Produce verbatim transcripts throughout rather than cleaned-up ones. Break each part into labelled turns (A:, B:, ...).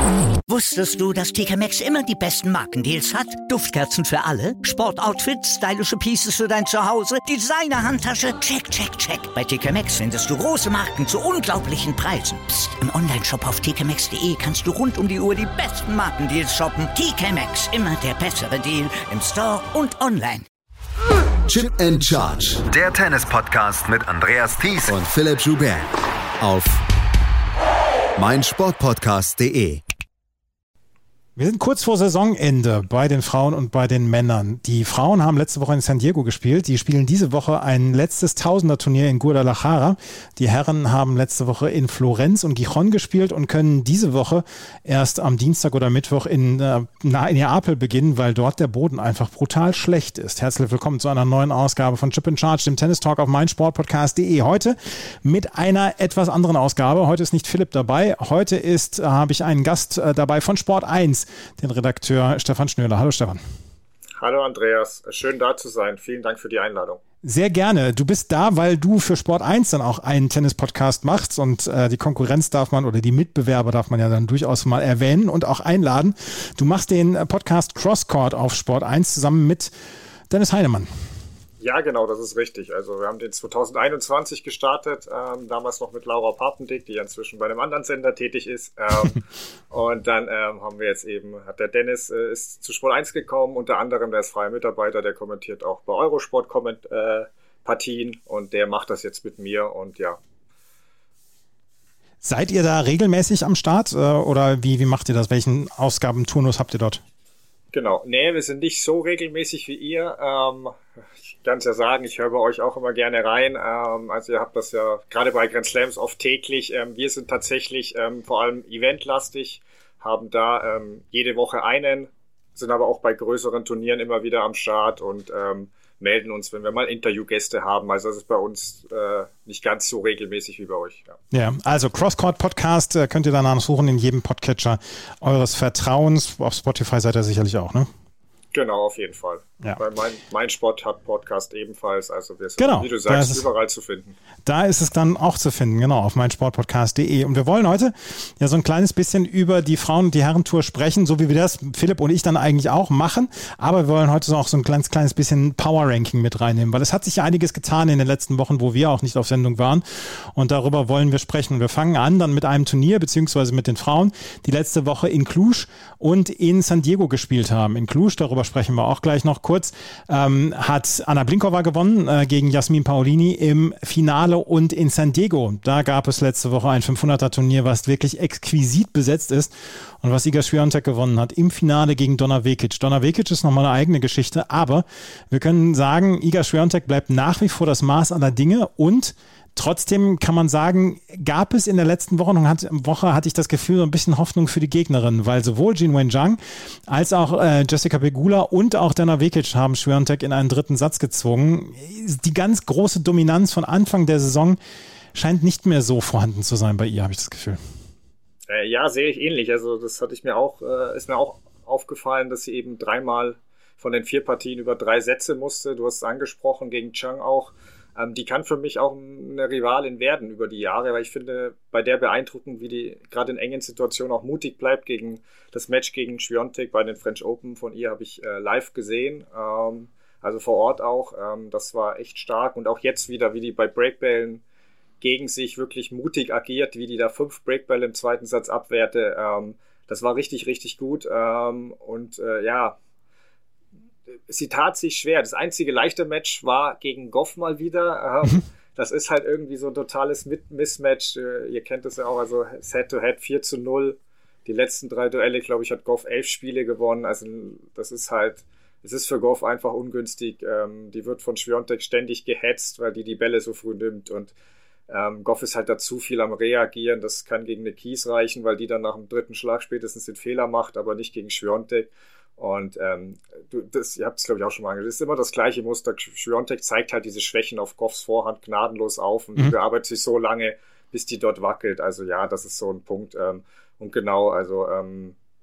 A: Wusstest du, dass T K Maxx immer die besten Markendeals hat? Duftkerzen für alle, Sportoutfits, stylische Pieces für dein Zuhause, Designer-Handtasche, check, check, check. Bei T K Maxx findest du große Marken zu unglaublichen Preisen. Psst. Im Onlineshop auf t k maxx punkt d e kannst du rund um die Uhr die besten Markendeals shoppen. T K Maxx, immer der bessere Deal im Store und online.
B: Chip and Charge.
C: Der Tennis-Podcast mit Andreas Thies
B: und Philipp Joubert. Auf meinsportpodcast punkt de.
D: Wir sind kurz vor Saisonende bei den Frauen und bei den Männern. Die Frauen haben letzte Woche in San Diego gespielt. Die spielen diese Woche ein letztes Tausender-Turnier in Guadalajara. Die Herren haben letzte Woche in Florenz und Gijón gespielt und können diese Woche erst am Dienstag oder Mittwoch in, äh, in Neapel beginnen, weil dort der Boden einfach brutal schlecht ist. Herzlich willkommen zu einer neuen Ausgabe von Chip and Charge, dem Tennis Talk auf meinsportpodcast punkt de. Heute mit einer etwas anderen Ausgabe. Heute ist nicht Philipp dabei. Heute ist, äh, habe ich einen Gast äh, dabei von Sport eins. Den Redakteur Stefan Schnürler. Hallo Stefan.
E: Hallo Andreas, schön da zu sein. Vielen Dank für die Einladung.
D: Sehr gerne. Du bist da, weil du für Sport eins dann auch einen Tennis-Podcast machst und äh, die Konkurrenz darf man oder die Mitbewerber darf man ja dann durchaus mal erwähnen und auch einladen. Du machst den Podcast Crosscourt auf Sport eins zusammen mit Dennis Heinemann.
E: Ja, genau, das ist richtig. Also wir haben den zwanzig einundzwanzig gestartet, ähm, damals noch mit Laura Papendick, die ja inzwischen bei einem anderen Sender tätig ist. Ähm, und dann ähm, haben wir jetzt eben, hat der Dennis äh, ist zu Sport eins gekommen, unter anderem, der ist freier Mitarbeiter, der kommentiert auch bei Eurosport Komment, äh, Partien und der macht das jetzt mit mir und ja.
D: Seid ihr da regelmäßig am Start äh, oder wie, wie macht ihr das? Welchen Ausgabenturnus habt ihr dort?
E: Genau, nee, wir sind nicht so regelmäßig wie ihr. Ähm, ich kann es ja sagen, ich höre bei euch auch immer gerne rein. Ähm, also ihr habt das ja gerade bei Grand Slams oft täglich. Ähm, wir sind tatsächlich ähm, vor allem eventlastig, haben da ähm, jede Woche einen, sind aber auch bei größeren Turnieren immer wieder am Start und ähm, melden uns, wenn wir mal Interviewgäste haben. Also das ist bei uns äh, nicht ganz so regelmäßig wie bei euch.
D: Ja, ja, also Crosscourt Podcast äh, könnt ihr danach suchen in jedem Podcatcher eures Vertrauens. Auf Spotify seid ihr sicherlich auch, ne?
E: Genau, auf jeden Fall. Ja. Weil mein, mein Sport hat Podcast ebenfalls, also wir sind,
D: genau,
E: wie du sagst,
D: ist,
E: überall zu finden.
D: Da ist es dann auch zu finden, genau, auf meinsportpodcast punkt de. Und wir wollen heute ja so ein kleines bisschen über die Frauen- und die Herrentour sprechen, so wie wir das, Philipp und ich, dann eigentlich auch machen. Aber wir wollen heute so auch so ein kleines, kleines bisschen Power-Ranking mit reinnehmen, weil es hat sich ja einiges getan in den letzten Wochen, wo wir auch nicht auf Sendung waren. Und darüber wollen wir sprechen. Wir fangen an dann mit einem Turnier, beziehungsweise mit den Frauen, die letzte Woche in Cluj und in San Diego gespielt haben. In Cluj, darüber sprechen wir auch gleich noch kurz, ähm, hat Anna Blinkova gewonnen äh, gegen Jasmin Paolini im Finale und in San Diego. Da gab es letzte Woche ein fünfhunderter-Turnier, was wirklich exquisit besetzt ist und was Iga Swiatek gewonnen hat im Finale gegen Donna Vekic. Donna Vekic ist nochmal eine eigene Geschichte, aber wir können sagen, Iga Swiatek bleibt nach wie vor das Maß aller Dinge und trotzdem kann man sagen, gab es in der letzten Woche, Woche hatte ich das Gefühl, so ein bisschen Hoffnung für die Gegnerin, weil sowohl Jin Wen-Zhang als auch äh, Jessica Pegula und auch Dana Vekic haben Swiatek in einen dritten Satz gezwungen. Die ganz große Dominanz von Anfang der Saison scheint nicht mehr so vorhanden zu sein bei ihr, habe ich das Gefühl.
E: Äh, ja, sehe ich ähnlich. Also das hatte ich mir auch, äh, ist mir auch aufgefallen, dass sie eben dreimal von den vier Partien über drei Sätze musste. Du hast es angesprochen, gegen Zhang auch. Ähm, die kann für mich auch eine Rivalin werden über die Jahre, weil ich finde, bei der beeindruckend, wie die gerade in engen Situationen auch mutig bleibt. Gegen das Match gegen Swiatek bei den French Open von ihr habe ich äh, live gesehen, ähm, also vor Ort auch. Ähm, das war echt stark und auch jetzt wieder, wie die bei Breakbällen gegen sich wirklich mutig agiert, wie die da fünf Breakbälle im zweiten Satz abwehrte. Ähm, das war richtig, richtig gut ähm, und äh, ja, sie tat sich schwer. Das einzige leichte Match war gegen Goff mal wieder. Ähm, das ist halt irgendwie so ein totales Mismatch. Äh, ihr kennt das ja auch, also Head-to-Head vier zu null. Die letzten drei Duelle, glaube ich, hat Goff elf Spiele gewonnen. Also das ist halt, es ist für Goff einfach ungünstig. Ähm, die wird von Swiatek ständig gehetzt, weil die die Bälle so früh nimmt und ähm, Goff ist halt da zu viel am Reagieren. Das kann gegen eine Kies reichen, weil die dann nach dem dritten Schlag spätestens den Fehler macht, aber nicht gegen Swiatek. Und ähm, du, das, ihr habt es, glaube ich, auch schon mal angesprochen. Das ist immer das gleiche Muster. Swiatek zeigt halt diese Schwächen auf Goffs Vorhand gnadenlos auf und mhm. bearbeitet sich so lange, bis die dort wackelt. Also ja, das ist so ein Punkt. Ähm, und genau, also ähm,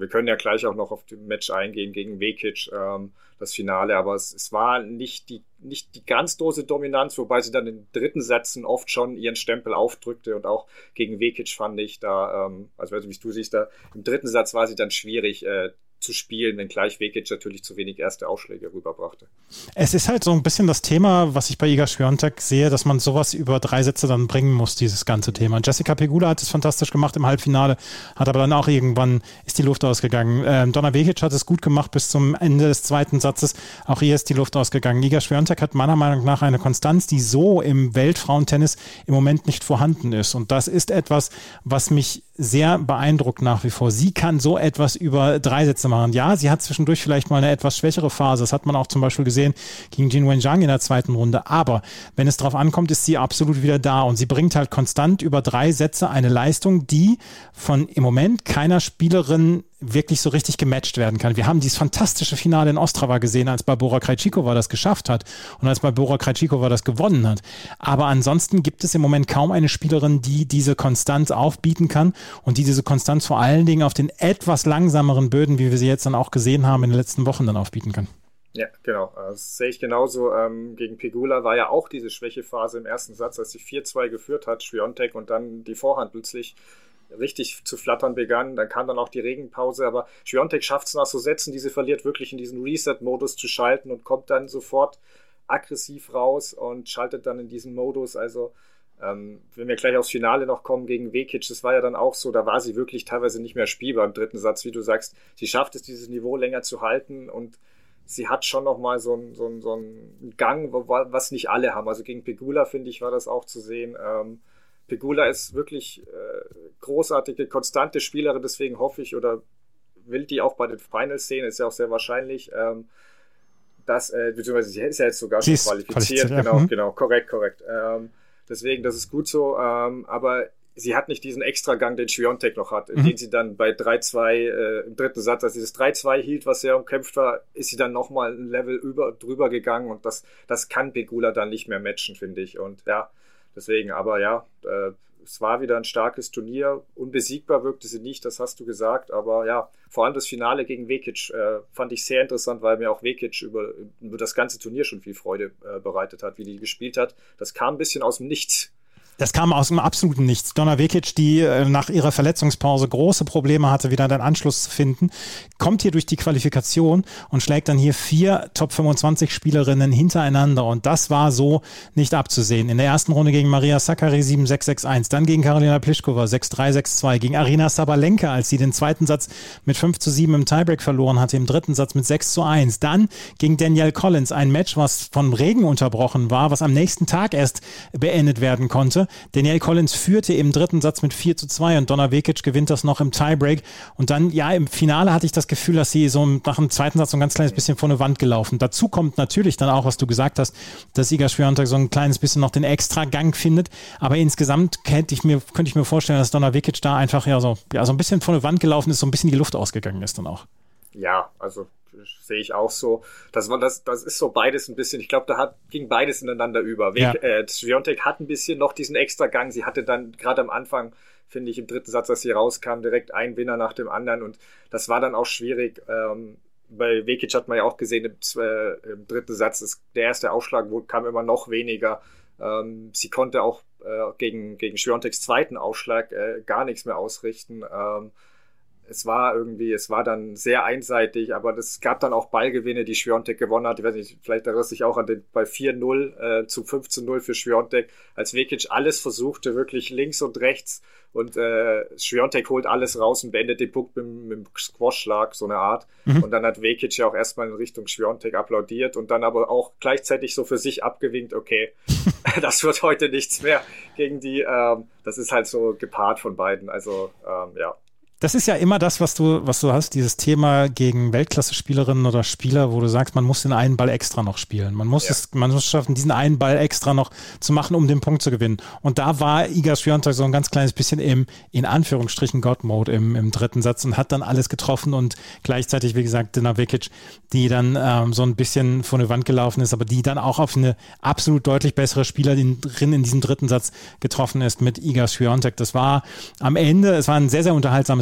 E: wir können ja gleich auch noch auf das Match eingehen gegen Vekic, ähm, das Finale, aber es, es war nicht die, nicht die ganz große Dominanz, wobei sie dann in den dritten Sätzen oft schon ihren Stempel aufdrückte und auch gegen Vekic fand ich da, ähm, also wie du siehst, da im dritten Satz war sie dann schwierig, äh, zu spielen, wenn gleich Vekic natürlich zu wenig erste Ausschläge rüberbrachte.
D: Es ist halt so ein bisschen das Thema, was ich bei Iga Swiatek sehe, dass man sowas über drei Sätze dann bringen muss, dieses ganze Thema. Jessica Pegula hat es fantastisch gemacht im Halbfinale, hat aber dann auch irgendwann ist die Luft ausgegangen. Ähm, Donna Vekic hat es gut gemacht bis zum Ende des zweiten Satzes, auch ihr ist die Luft ausgegangen. Iga Swiatek hat meiner Meinung nach eine Konstanz, die so im Weltfrauentennis im Moment nicht vorhanden ist und das ist etwas, was mich sehr beeindruckt nach wie vor. Sie kann so etwas über drei Sätze machen. Ja, sie hat zwischendurch vielleicht mal eine etwas schwächere Phase. Das hat man auch zum Beispiel gesehen gegen Jin Wenjiang in der zweiten Runde. Aber wenn es drauf ankommt, ist sie absolut wieder da. Und sie bringt halt konstant über drei Sätze eine Leistung, die von im Moment keiner Spielerin wirklich so richtig gematcht werden kann. Wir haben dieses fantastische Finale in Ostrava gesehen, als Barbora Krejcikova das geschafft hat und als Barbora Krejcikova das gewonnen hat. Aber ansonsten gibt es im Moment kaum eine Spielerin, die diese Konstanz aufbieten kann und die diese Konstanz vor allen Dingen auf den etwas langsameren Böden, wie wir sie jetzt dann auch gesehen haben, in den letzten Wochen dann aufbieten kann.
E: Ja, genau. Das sehe ich genauso. Ähm, gegen Pegula war ja auch diese Schwächephase im ersten Satz, als sie vier zwei geführt hat, Swiatek, und dann die Vorhand plötzlich richtig zu flattern begann. Dann kam dann auch die Regenpause, aber Swiatek schafft es nach so Sätzen, die sie verliert, wirklich in diesen Reset-Modus zu schalten und kommt dann sofort aggressiv raus und schaltet dann in diesen Modus. Also ähm, wenn wir gleich aufs Finale noch kommen gegen Vekic, das war ja dann auch so, da war sie wirklich teilweise nicht mehr spielbar im dritten Satz, wie du sagst. Sie schafft es, dieses Niveau länger zu halten und sie hat schon nochmal so einen so so einen Gang, was nicht alle haben. Also gegen Pegula, finde ich, war das auch zu sehen. Ähm, Pegula ist wirklich äh, großartige, konstante Spielerin, deswegen hoffe ich oder will die auch bei den Finals sehen, ist ja auch sehr wahrscheinlich, ähm, dass, äh, beziehungsweise sie ist ja jetzt sogar schon qualifiziert, genau, ja. genau, korrekt, korrekt. Ähm, deswegen, das ist gut so, ähm, aber sie hat nicht diesen Extragang, den Swiatek noch hat, mhm. den sie dann bei drei zwei äh, im dritten Satz, als sie das drei zwei hielt, was sehr umkämpft war, ist sie dann nochmal ein Level über, drüber gegangen und das, das kann Pegula dann nicht mehr matchen, finde ich. Und ja, deswegen, aber ja, äh, es war wieder ein starkes Turnier. Unbesiegbar wirkte sie nicht, das hast du gesagt. Aber ja, vor allem das Finale gegen Vekic äh, fand ich sehr interessant, weil mir auch Vekic über, über das ganze Turnier schon viel Freude äh, bereitet hat, wie die gespielt hat. Das kam ein bisschen aus dem Nichts.
D: Das kam aus dem absoluten Nichts. Donna Vekic, die nach ihrer Verletzungspause große Probleme hatte, wieder den Anschluss zu finden, kommt hier durch die Qualifikation und schlägt dann hier vier Top fünfundzwanzig Spielerinnen hintereinander. Und das war so nicht abzusehen. In der ersten Runde gegen Maria Sakkari sieben sechs sechs eins, dann gegen Karolina Pliskova sechs drei sechs zwei, gegen Aryna Sabalenka, als sie den zweiten Satz mit fünf zu sieben im Tiebreak verloren hatte, im dritten Satz mit sechs zu eins. Dann gegen Danielle Collins, ein Match, was von Regen unterbrochen war, was am nächsten Tag erst beendet werden konnte. Danielle Collins führte im dritten Satz mit vier zu zwei und Donna Vekic gewinnt das noch im Tiebreak. Und dann, ja, im Finale hatte ich das Gefühl, dass sie so nach dem zweiten Satz so ein ganz kleines bisschen vor eine Wand gelaufen. Dazu kommt natürlich dann auch, was du gesagt hast, dass Iga Swiatek so ein kleines bisschen noch den extra Gang findet. Aber insgesamt könnte ich mir, könnte ich mir vorstellen, dass Donna Vekic da einfach ja so, ja, so ein bisschen vor eine Wand gelaufen ist, so ein bisschen die Luft ausgegangen ist dann auch.
E: Ja, also sehe ich auch so. Das war das, das ist so beides ein bisschen. Ich glaube, da hat, ging beides ineinander über. Ja. Äh, Swiatek hat ein bisschen noch diesen extra Gang. Sie hatte dann gerade am Anfang, finde ich, im dritten Satz, als sie rauskam, direkt ein Winner nach dem anderen und das war dann auch schwierig. Ähm, bei Vekic hat man ja auch gesehen, im, äh, im dritten Satz, ist der erste Ausschlag wo, kam immer noch weniger. Ähm, sie konnte auch äh, gegen, gegen Swiateks zweiten Ausschlag äh, gar nichts mehr ausrichten. Ähm, Es war irgendwie, es war dann sehr einseitig, aber es gab dann auch Ballgewinne, die Swiatek gewonnen hat. Ich weiß nicht, vielleicht erinnerst du dich auch an den bei vier null äh, zu fünf zu null für Swiatek, als Vekic alles versuchte, wirklich links und rechts und äh, Swiatek holt alles raus und beendet den Punkt mit, mit dem Squash-Schlag, so eine Art. Mhm. Und dann hat Vekic ja auch erstmal in Richtung Swiatek applaudiert und dann aber auch gleichzeitig so für sich abgewinkt, okay, das wird heute nichts mehr gegen die, ähm, das ist halt so gepaart von beiden, also ähm, ja.
D: Das ist ja immer das, was du, was du hast, dieses Thema gegen Weltklasse-Spielerinnen oder Spieler, wo du sagst, man muss den einen Ball extra noch spielen. Man muss ja. es, man muss schaffen, diesen einen Ball extra noch zu machen, um den Punkt zu gewinnen. Und da war Iga Swiatek so ein ganz kleines bisschen im, in Anführungsstrichen, God-Mode im, im dritten Satz und hat dann alles getroffen und gleichzeitig, wie gesagt, Donna Vekic, die dann ähm, so ein bisschen vor eine Wand gelaufen ist, aber die dann auch auf eine absolut deutlich bessere Spielerin in diesem dritten Satz getroffen ist mit Iga Swiatek. Das war am Ende, es war ein sehr, sehr unterhaltsames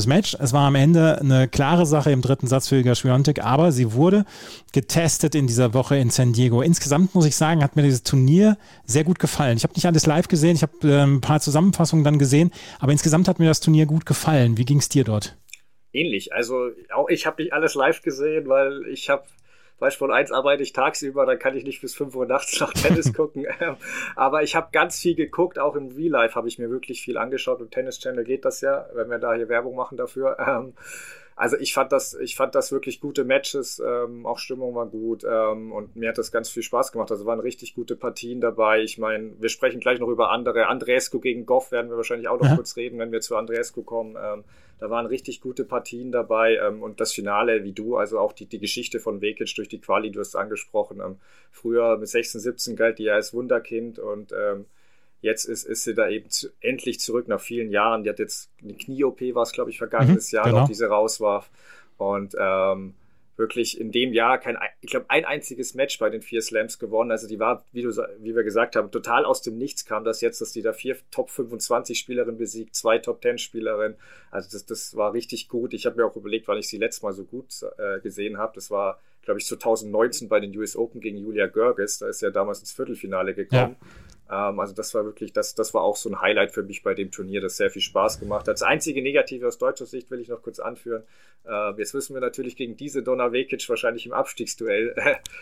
D: Match. Es war am Ende eine klare Sache im dritten Satz für Iga Swiatek, aber sie wurde getestet in dieser Woche in San Diego. Insgesamt muss ich sagen, hat mir dieses Turnier sehr gut gefallen. Ich habe nicht alles live gesehen, ich habe äh, ein paar Zusammenfassungen dann gesehen, aber insgesamt hat mir das Turnier gut gefallen. Wie ging es dir dort?
E: Ähnlich. Also auch ich habe nicht alles live gesehen, weil ich habe bei Sport eins arbeite ich tagsüber, dann kann ich nicht bis fünf Uhr nachts noch Tennis gucken. Aber ich habe ganz viel geguckt, auch im Real Life habe ich mir wirklich viel angeschaut. Im Tennis Channel geht das ja, wenn wir da hier Werbung machen dafür. Also ich fand das, ich fand das wirklich gute Matches, ähm, auch Stimmung war gut ähm, und mir hat das ganz viel Spaß gemacht. Also waren richtig gute Partien dabei. Ich meine, wir sprechen gleich noch über andere. Andreescu gegen Goff werden wir wahrscheinlich auch noch ja. kurz reden, wenn wir zu Andreescu kommen. Ähm, da waren richtig gute Partien dabei ähm, und das Finale, wie du, also auch die, die Geschichte von Vekic durch die Quali, du hast es angesprochen. Ähm, früher mit sechzehn, siebzehn galt die ja als Wunderkind und ähm, Jetzt ist, ist sie da eben zu, endlich zurück nach vielen Jahren. Die hat jetzt eine Knie-O P, war es, glaube ich, vergangenes mhm, Jahr genau. noch, die sie rauswarf. Und ähm, wirklich in dem Jahr kein, ich glaube, ein einziges Match bei den vier Slams gewonnen. Also die war, wie, du, wie wir gesagt haben, total aus dem Nichts kam das jetzt, dass die da vier Top fünfundzwanzig Spielerinnen besiegt, zwei Top zehn Spielerinnen. Also das, das war richtig gut. Ich habe mir auch überlegt, wann ich sie letztes Mal so gut äh, gesehen habe. Das war, glaube ich, zwanzig neunzehn bei den U S Open gegen Julia Görges. Da ist ja damals ins Viertelfinale gekommen. Ja. Also das war wirklich, das, das war auch so ein Highlight für mich bei dem Turnier, das sehr viel Spaß gemacht hat. Das einzige Negative aus deutscher Sicht will ich noch kurz anführen. Jetzt müssen wir natürlich gegen diese Donna Vekic wahrscheinlich im Abstiegsduell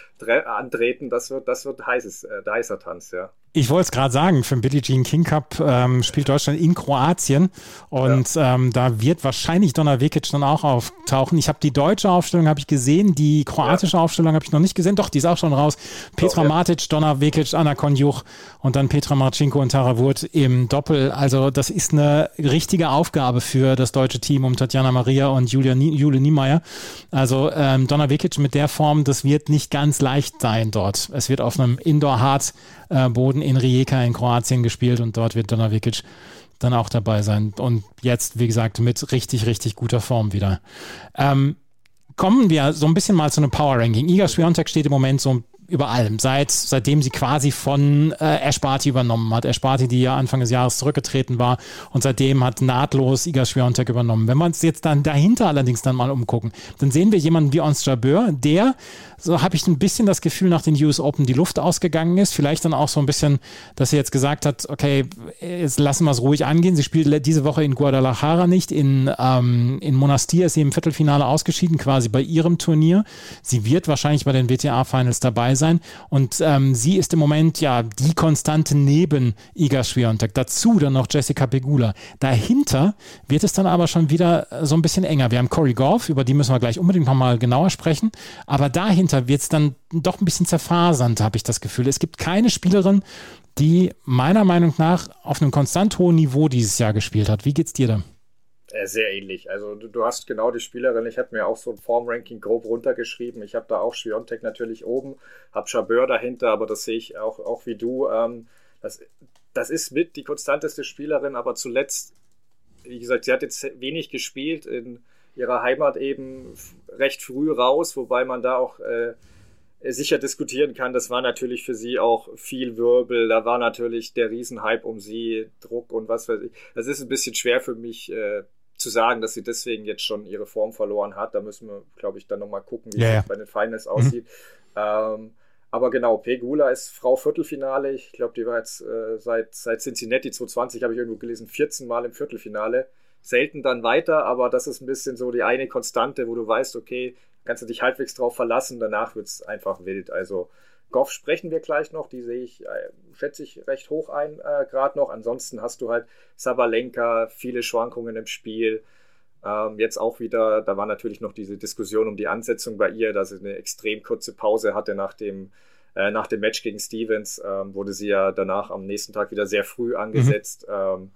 E: antreten. Das wird, das wird heißes, äh, heißer Tanz, ja.
D: Ich wollte es gerade sagen, für den Billie Jean King Cup ähm, spielt Deutschland in Kroatien und ja. ähm, da wird wahrscheinlich Donna Vekic dann auch auftauchen. Ich habe die deutsche Aufstellung habe ich gesehen, die kroatische ja. Aufstellung habe ich noch nicht gesehen. Doch, die ist auch schon raus. Petra oh, ja. Matic, Donna Vekic, Anna Konjuch und dann Petra Marcinko und Tara Wood im Doppel. Also das ist eine richtige Aufgabe für das deutsche Team um Tatjana Maria und Julia Nie- Jule Niemeyer. Also ähm, Donna Vekic mit der Form, das wird nicht ganz leicht sein dort. Es wird auf einem Indoor-Hard-Boden in Rijeka in Kroatien gespielt und dort wird Donna Vekic dann auch dabei sein. Und jetzt, wie gesagt, mit richtig, richtig guter Form wieder. Ähm, kommen wir so ein bisschen mal zu einem Power-Ranking. Iga Swiatek steht im Moment so über allem, seit, seitdem sie quasi von äh, Ash Barty übernommen hat. Ash Barty, die ja Anfang des Jahres zurückgetreten war und seitdem hat nahtlos Iga Swiatek übernommen. Wenn wir uns jetzt dann dahinter allerdings dann mal umgucken, dann sehen wir jemanden wie Ons Jabeur, der, so habe ich ein bisschen das Gefühl, nach den U S Open die Luft ausgegangen ist. Vielleicht dann auch so ein bisschen, dass sie jetzt gesagt hat, okay, jetzt lassen wir es ruhig angehen. Sie spielt diese Woche in Guadalajara nicht. In, ähm, in Monastir ist sie im Viertelfinale ausgeschieden, quasi bei ihrem Turnier. Sie wird wahrscheinlich bei den W T A-Finals dabei sein und ähm, sie ist im Moment ja die Konstante neben Iga Swiatek. Dazu dann noch Jessica Pegula. Dahinter wird es dann aber schon wieder so ein bisschen enger. Wir haben Corey Goff, über die müssen wir gleich unbedingt nochmal genauer sprechen, aber dahinter wird es dann doch ein bisschen zerfasernd, habe ich das Gefühl. Es gibt keine Spielerin, die meiner Meinung nach auf einem konstant hohen Niveau dieses Jahr gespielt hat. Wie geht's dir da?
E: Sehr ähnlich. Also du, du hast genau die Spielerin. Ich habe mir auch so ein Formranking grob runtergeschrieben. Ich habe da auch Swiatek natürlich oben, habe Jabeur dahinter, aber das sehe ich auch, auch wie du. Ähm, das, das ist mit die konstanteste Spielerin, aber zuletzt, wie gesagt, sie hat jetzt wenig gespielt, in ihrer Heimat eben recht früh raus, wobei man da auch äh, sicher diskutieren kann. Das war natürlich für sie auch viel Wirbel. Da war natürlich der Riesenhype um sie, Druck und was weiß ich. Das ist ein bisschen schwer für mich äh, zu sagen, dass sie deswegen jetzt schon ihre Form verloren hat. Da müssen wir, glaube ich, dann nochmal gucken, wie yeah. es bei den Finals aussieht. Mhm. Ähm, aber genau, Pegula ist Frau Viertelfinale. Ich glaube, die war jetzt äh, seit, seit Cincinnati zwanzig zwanzig, habe ich irgendwo gelesen, vierzehn Mal im Viertelfinale. Selten dann weiter, aber das ist ein bisschen so die eine Konstante, wo du weißt, okay, kannst du dich halbwegs drauf verlassen, danach wird es einfach wild. Also Goff sprechen wir gleich noch, die sehe ich, äh, schätze ich, recht hoch ein äh, gerade noch. Ansonsten hast du halt Sabalenka, viele Schwankungen im Spiel. Ähm, jetzt auch wieder, da war natürlich noch diese Diskussion um die Ansetzung bei ihr, dass sie eine extrem kurze Pause hatte nach dem, äh, nach dem Match gegen Stevens. Ähm, wurde sie ja danach am nächsten Tag wieder sehr früh angesetzt. Mhm. Ähm,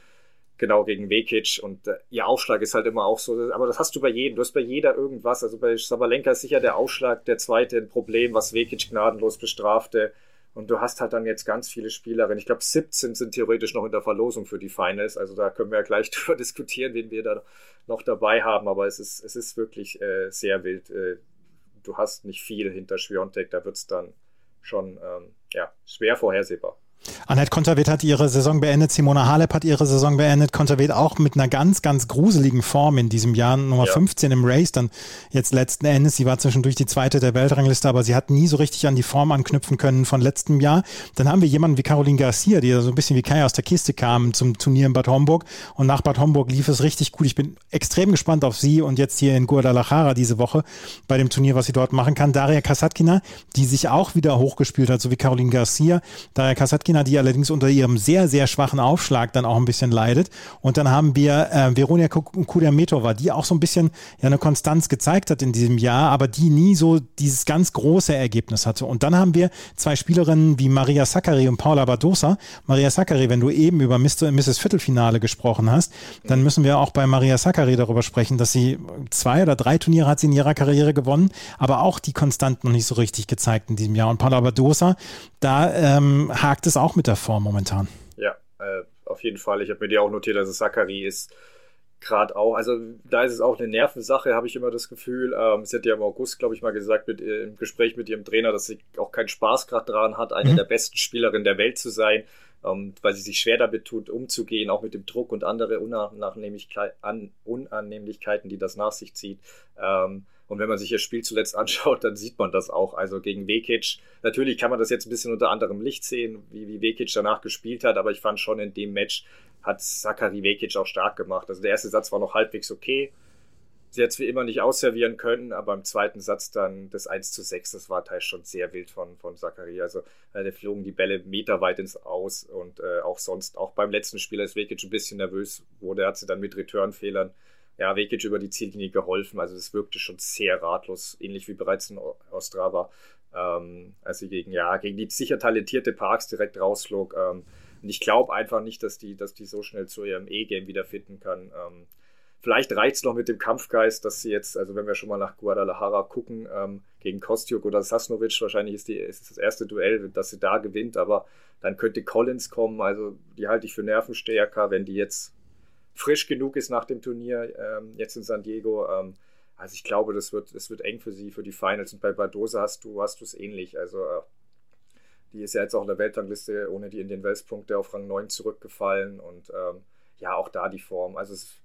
E: Genau, gegen Vekic und äh, ihr Aufschlag ist halt immer auch so, aber das hast du bei jedem, du hast bei jeder irgendwas, also bei Sabalenka ist sicher der Aufschlag der zweite ein Problem, was Vekic gnadenlos bestrafte und du hast halt dann jetzt ganz viele Spielerinnen, ich glaube siebzehn sind theoretisch noch in der Verlosung für die Finals, also da können wir ja gleich drüber diskutieren, wen wir da noch dabei haben, aber es ist, es ist wirklich äh, sehr wild, äh, du hast nicht viel hinter Swiatek, da wird es dann schon ähm, ja, schwer vorhersehbar.
D: Annette Kontaveit hat ihre Saison beendet, Simona Halep hat ihre Saison beendet, Kontaveit auch mit einer ganz, ganz gruseligen Form in diesem Jahr, Nummer ja. fünfzehn im Race, dann jetzt letzten Endes, sie war zwischendurch die zweite der Weltrangliste, aber sie hat nie so richtig an die Form anknüpfen können von letztem Jahr. Dann haben wir jemanden wie Caroline Garcia, die so ein bisschen wie Kai aus der Kiste kam zum Turnier in Bad Homburg, und nach Bad Homburg lief es richtig gut. Ich bin extrem gespannt auf sie und jetzt hier in Guadalajara diese Woche bei dem Turnier, was sie dort machen kann. Daria Kasatkina, die sich auch wieder hochgespielt hat, so wie Caroline Garcia. Daria Kasatkina, die allerdings unter ihrem sehr, sehr schwachen Aufschlag dann auch ein bisschen leidet. Und dann haben wir äh, Veronika Kudermetova, die auch so ein bisschen ja eine Konstanz gezeigt hat in diesem Jahr, aber die nie so dieses ganz große Ergebnis hatte. Und dann haben wir zwei Spielerinnen wie Maria Sakkari und Paula Badosa. Maria Sakkari, wenn du eben über Mister und Misses Viertelfinale gesprochen hast, dann müssen wir auch bei Maria Sakkari darüber sprechen, dass sie zwei oder drei Turniere hat sie in ihrer Karriere gewonnen, aber auch die Konstant noch nicht so richtig gezeigt in diesem Jahr. Und Paula Badosa, da ähm, hakt es auch mit der Form momentan.
E: Ja, äh, auf jeden Fall. Ich habe mir die auch notiert, dass es Sakkari ist. Gerade auch, also da ist es auch eine Nervensache, habe ich immer das Gefühl. Ähm, sie hat ja im August, glaube ich, mal gesagt, mit, äh, im Gespräch mit ihrem Trainer, dass sie auch keinen Spaß gerade dran hat, eine mhm. der besten Spielerinnen der Welt zu sein, ähm, weil sie sich schwer damit tut, umzugehen, auch mit dem Druck und andere Unannehmlichkeit, an, Unannehmlichkeiten, die das nach sich zieht. Ähm, Und wenn man sich das Spiel zuletzt anschaut, dann sieht man das auch. Also gegen Vekic, natürlich kann man das jetzt ein bisschen unter anderem Licht sehen, wie, wie Vekic danach gespielt hat, aber ich fand schon, in dem Match hat Sakkari Vekic auch stark gemacht. Also der erste Satz war noch halbwegs okay. Sie hat es wie immer nicht ausservieren können, aber im zweiten Satz dann das eins zu sechs, das war teils schon sehr wild von, von Sakkari. Also äh, da flogen die Bälle meterweit ins Aus und äh, auch sonst, auch beim letzten Spiel, als Vekic ein bisschen nervös wurde, hat sie dann mit Returnfehlern ja, Vekic über die Ziellinie geholfen. Also es wirkte schon sehr ratlos, ähnlich wie bereits in Ostrava, ähm, als sie gegen, ja, gegen die sicher talentierte Parks direkt rausflog. Ähm, und ich glaube einfach nicht, dass die, dass die so schnell zu ihrem E-Game wieder finden kann. Ähm, vielleicht reicht es noch mit dem Kampfgeist, dass sie jetzt, also wenn wir schon mal nach Guadalajara gucken, ähm, gegen Kostyuk oder Sasnovic, wahrscheinlich ist, die, ist das erste Duell, dass sie da gewinnt, aber dann könnte Collins kommen, also die halte ich für nervenstärker, wenn die jetzt frisch genug ist nach dem Turnier, ähm, jetzt in San Diego. Ähm, also ich glaube, das wird, das wird eng für sie, für die Finals. Und bei Badosa hast du hast du es ähnlich. Also äh, die ist ja jetzt auch in der Weltrangliste ohne die Indian Wells Punkte auf Rang neun zurückgefallen. Und ähm, ja, auch da die Form. Also es,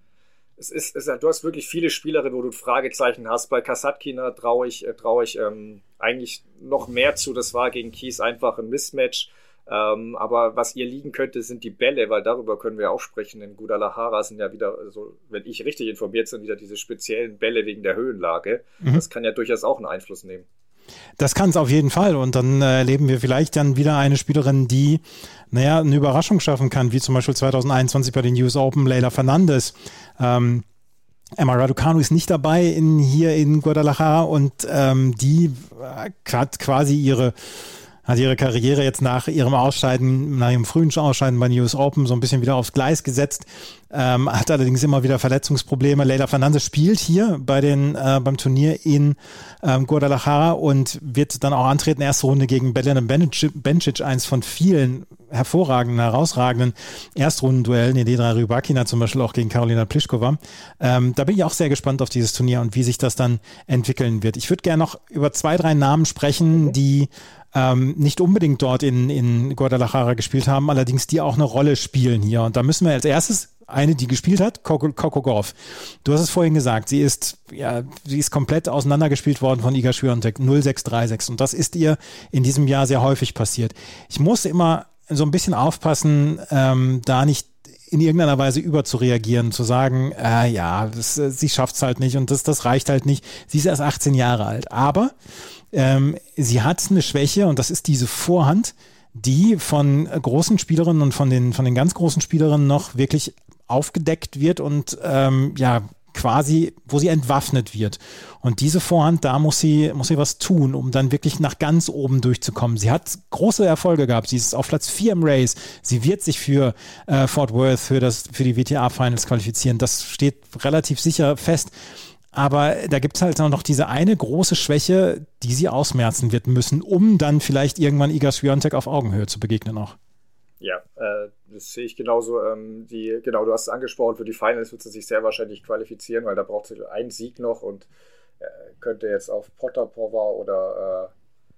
E: es ist, es, du hast wirklich viele Spielerinnen, wo du ein Fragezeichen hast. Bei Kasatkina traue ich, äh, traue ich ähm, eigentlich noch mehr zu. Das war gegen Kies einfach ein Mismatch. Ähm, aber was ihr liegen könnte, sind die Bälle, weil darüber können wir auch sprechen. In Guadalajara sind ja wieder, so, wenn ich richtig informiert bin, wieder diese speziellen Bälle wegen der Höhenlage. Mhm. Das kann ja durchaus auch einen Einfluss nehmen.
D: Das kann es auf jeden Fall. Und dann äh, erleben wir vielleicht dann wieder eine Spielerin, die, naja, eine Überraschung schaffen kann, wie zum Beispiel zwanzig einundzwanzig bei den U S Open, Leylah Fernandez. Ähm, Emma Raducanu ist nicht dabei in, hier in Guadalajara und ähm, die hat quasi ihre hat ihre Karriere jetzt nach ihrem Ausscheiden, nach ihrem frühen Ausscheiden bei den U S Open so ein bisschen wieder aufs Gleis gesetzt, ähm, hat allerdings immer wieder Verletzungsprobleme. Leylah Fernandez spielt hier bei den äh, beim Turnier in ähm, Guadalajara und wird dann auch antreten, erste Runde gegen Beljana Bencic, eins von vielen hervorragenden, herausragenden Erstrundenduellen, Nedra Rybakina zum Beispiel auch gegen Karolina Pliskova. Ähm, da bin ich auch sehr gespannt auf dieses Turnier und wie sich das dann entwickeln wird. Ich würde gerne noch über zwei, drei Namen sprechen, die ähm, nicht unbedingt dort in, in Guadalajara gespielt haben, allerdings die auch eine Rolle spielen hier. Und da müssen wir als erstes eine, die gespielt hat, Coco, Coco Gauff. Du hast es vorhin gesagt, sie ist, ja, sie ist komplett auseinandergespielt worden von Iga Swiatek, null sechs drei sechs. Und das ist ihr in diesem Jahr sehr häufig passiert. Ich muss immer so ein bisschen aufpassen, ähm, da nicht in irgendeiner Weise überzureagieren, zu sagen, äh, ja, das, sie schafft es halt nicht und das, das reicht halt nicht. Sie ist erst achtzehn Jahre alt, aber ähm, sie hat eine Schwäche und das ist diese Vorhand, die von großen Spielerinnen und von den, von den ganz großen Spielerinnen noch wirklich aufgedeckt wird und ähm, ja, quasi, wo sie entwaffnet wird. Und diese Vorhand, da muss sie, muss sie was tun, um dann wirklich nach ganz oben durchzukommen. Sie hat große Erfolge gehabt. Sie ist auf Platz vier im Race. Sie wird sich für äh, Fort Worth, für das, für die W T A-Finals qualifizieren. Das steht relativ sicher fest. Aber da gibt es halt noch diese eine große Schwäche, die sie ausmerzen wird müssen, um dann vielleicht irgendwann Iga Swiatek auf Augenhöhe zu begegnen auch.
E: Ja, äh, das sehe ich genauso. Ähm, die, genau, du hast es angesprochen, für die Finals wird sie sich sehr wahrscheinlich qualifizieren, weil da braucht sie einen Sieg noch und äh, könnte jetzt auf Potapova oder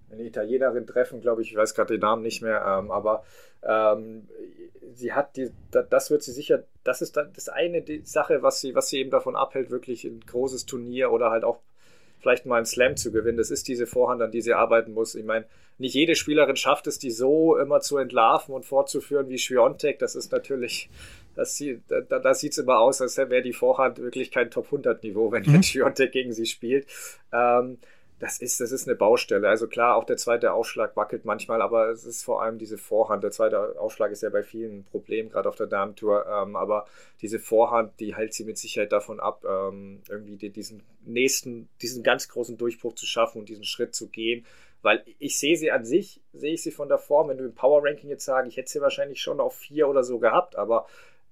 E: eine Italienerin treffen, glaube ich, ich weiß gerade den Namen nicht mehr, ähm, aber ähm, sie hat die, das wird sie sicher, das ist das eine die Sache, was sie, was sie eben davon abhält, wirklich ein großes Turnier oder halt auch vielleicht mal einen Slam zu gewinnen. Das ist diese Vorhand, an die sie arbeiten muss. Ich meine, nicht jede Spielerin schafft es, die so immer zu entlarven und fortzuführen wie Świątek. Das ist natürlich, das sieht, da, da sieht es immer aus, als wäre die Vorhand wirklich kein Top hundert Niveau, wenn mhm. Świątek gegen sie spielt. Ähm, Das ist, das ist eine Baustelle. Also klar, auch der zweite Aufschlag wackelt manchmal, aber es ist vor allem diese Vorhand. Der zweite Aufschlag ist ja bei vielen ein Problem, gerade auf der Damentour. Ähm, aber diese Vorhand, die hält sie mit Sicherheit davon ab, ähm, irgendwie die, diesen nächsten, diesen ganz großen Durchbruch zu schaffen und diesen Schritt zu gehen. Weil ich sehe sie an sich, sehe ich sie von der Form, wenn du im Power-Ranking jetzt sagen, ich hätte sie wahrscheinlich schon auf vier oder so gehabt, aber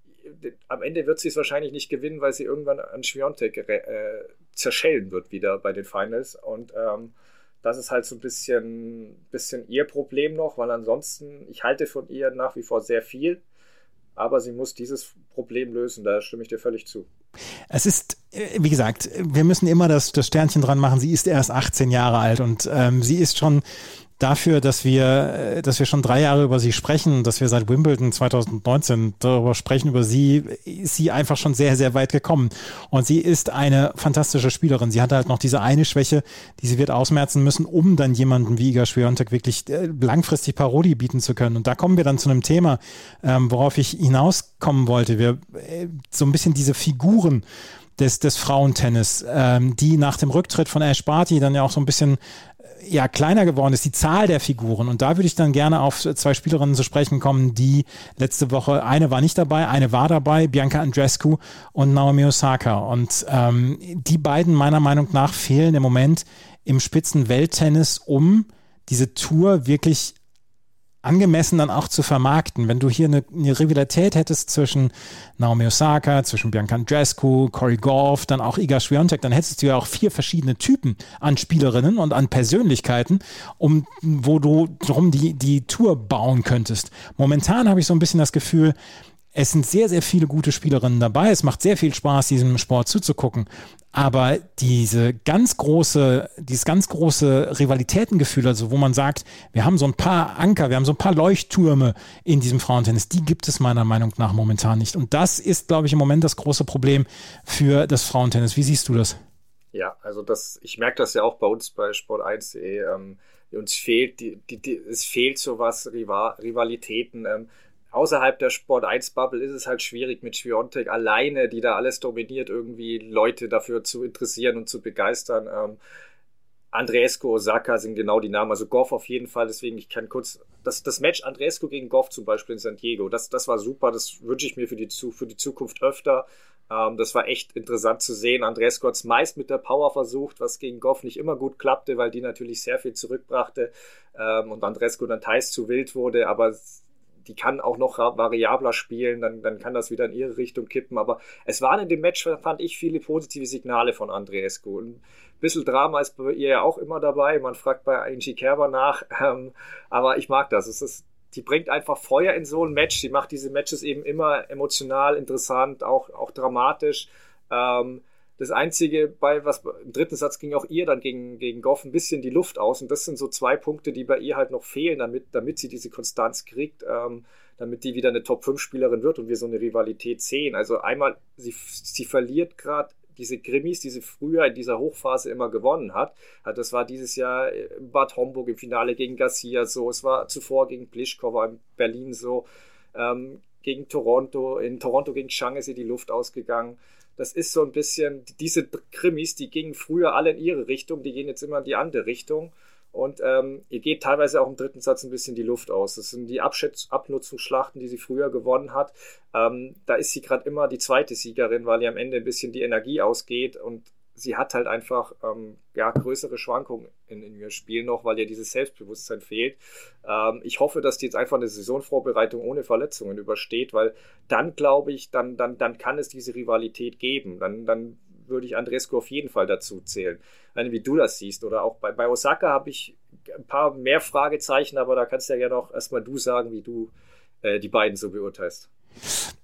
E: am Ende wird sie es wahrscheinlich nicht gewinnen, weil sie irgendwann an Świątek äh, zerschellen wird wieder bei den Finals. Und ähm, das ist halt so ein bisschen, bisschen ihr Problem noch, weil ansonsten, ich halte von ihr nach wie vor sehr viel, aber sie muss dieses Problem lösen, da stimme ich dir völlig zu.
D: Es ist, wie gesagt, wir müssen immer das, das Sternchen dran machen, sie ist erst achtzehn Jahre alt und ähm, sie ist schon dafür, dass wir, dass wir schon drei Jahre über sie sprechen, dass wir seit Wimbledon zwanzig neunzehn darüber sprechen, über sie, ist sie einfach schon sehr, sehr weit gekommen. Und sie ist eine fantastische Spielerin. Sie hat halt noch diese eine Schwäche, die sie wird ausmerzen müssen, um dann jemanden wie Iga Świątek wirklich langfristig Paroli bieten zu können. Und da kommen wir dann zu einem Thema, ähm, worauf ich hinauskommen wollte. Wir, äh, so ein bisschen diese Figuren des, des Frauentennis, ähm, die nach dem Rücktritt von Ash Barty dann ja auch so ein bisschen ja kleiner geworden ist, die Zahl der Figuren. Und da würde ich dann gerne auf zwei Spielerinnen zu sprechen kommen, die letzte Woche, eine war nicht dabei, eine war dabei, Bianca Andreescu und Naomi Osaka. Und ähm, die beiden meiner Meinung nach fehlen im Moment im Spitzen-Welttennis, um diese Tour wirklich angemessen dann auch zu vermarkten. Wenn du hier eine, eine Rivalität hättest zwischen Naomi Osaka, zwischen Bianca Andreescu, Corey Goff, dann auch Iga Świątek, dann hättest du ja auch vier verschiedene Typen an Spielerinnen und an Persönlichkeiten, um wo du drum die, die Tour bauen könntest. Momentan habe ich so ein bisschen das Gefühl, es sind sehr, sehr viele gute Spielerinnen dabei. Es macht sehr viel Spaß, diesem Sport zuzugucken. Aber diese ganz große, dieses ganz große Rivalitätengefühl, also wo man sagt, wir haben so ein paar Anker, wir haben so ein paar Leuchttürme in diesem Frauentennis, die gibt es meiner Meinung nach momentan nicht. Und das ist, glaube ich, im Moment das große Problem für das Frauentennis. Wie siehst du das?
E: Ja, also das, ich merke das ja auch bei uns bei Sport eins punkt de. Ähm, uns fehlt, die, die, die, es fehlt sowas, Rival, Rivalitäten. Ähm, Außerhalb der Sport eins Bubble ist es halt schwierig mit Świątek alleine, die da alles dominiert, irgendwie Leute dafür zu interessieren und zu begeistern. Ähm, Andreescu, Osaka sind genau die Namen, also Goff auf jeden Fall, deswegen ich kann kurz, das, das Match Andreescu gegen Goff zum Beispiel in San Diego, das, das war super, das wünsche ich mir für die, für die Zukunft öfter. Ähm, das war echt interessant zu sehen. Andreescu hat es meist mit der Power versucht, was gegen Goff nicht immer gut klappte, weil die natürlich sehr viel zurückbrachte ähm, und Andreescu dann teils zu wild wurde, aber die kann auch noch variabler spielen, dann, dann kann das wieder in ihre Richtung kippen. Aber es waren in dem Match, fand ich, viele positive Signale von Andreescu. Ein bisschen Drama ist bei ihr ja auch immer dabei. Man fragt bei Angie Kerber nach. Ähm, aber ich mag das. Es ist, die bringt einfach Feuer in so ein Match. Sie macht diese Matches eben immer emotional, interessant, auch, auch dramatisch. Ähm, Das Einzige, bei was im dritten Satz ging auch ihr dann gegen, gegen Goff ein bisschen die Luft aus. Und das sind so zwei Punkte, die bei ihr halt noch fehlen, damit, damit sie diese Konstanz kriegt, ähm, damit die wieder eine Top fünf Spielerin wird und wir so eine Rivalität sehen. Also einmal, sie, sie verliert gerade diese Krimis, die sie früher in dieser Hochphase immer gewonnen hat. Das war dieses Jahr in Bad Homburg im Finale gegen Garcia so. Es war zuvor gegen Pliskova in Berlin so. Ähm, gegen Toronto, in Toronto gegen Chang ist ihr die Luft ausgegangen. Das ist so ein bisschen, diese Krimis, die gingen früher alle in ihre Richtung, die gehen jetzt immer in die andere Richtung. Und ähm, ihr geht teilweise auch im dritten Satz ein bisschen die Luft aus. Das sind die Abschätz- Abnutzungsschlachten, die sie früher gewonnen hat. Ähm, da ist sie gerade immer die zweite Siegerin, weil ihr am Ende ein bisschen die Energie ausgeht. Und sie hat halt einfach ähm, ja, größere Schwankungen in, in ihr Spiel noch, weil ihr dieses Selbstbewusstsein fehlt. Ähm, ich hoffe, dass die jetzt einfach eine Saisonvorbereitung ohne Verletzungen übersteht, weil dann glaube ich, dann, dann, dann kann es diese Rivalität geben. Dann, dann würde ich Andreescu auf jeden Fall dazu zählen. Wie du das siehst. Oder auch bei, bei Osaka habe ich ein paar mehr Fragezeichen, aber da kannst du ja gerne auch erstmal du sagen, wie du äh, die beiden so beurteilst.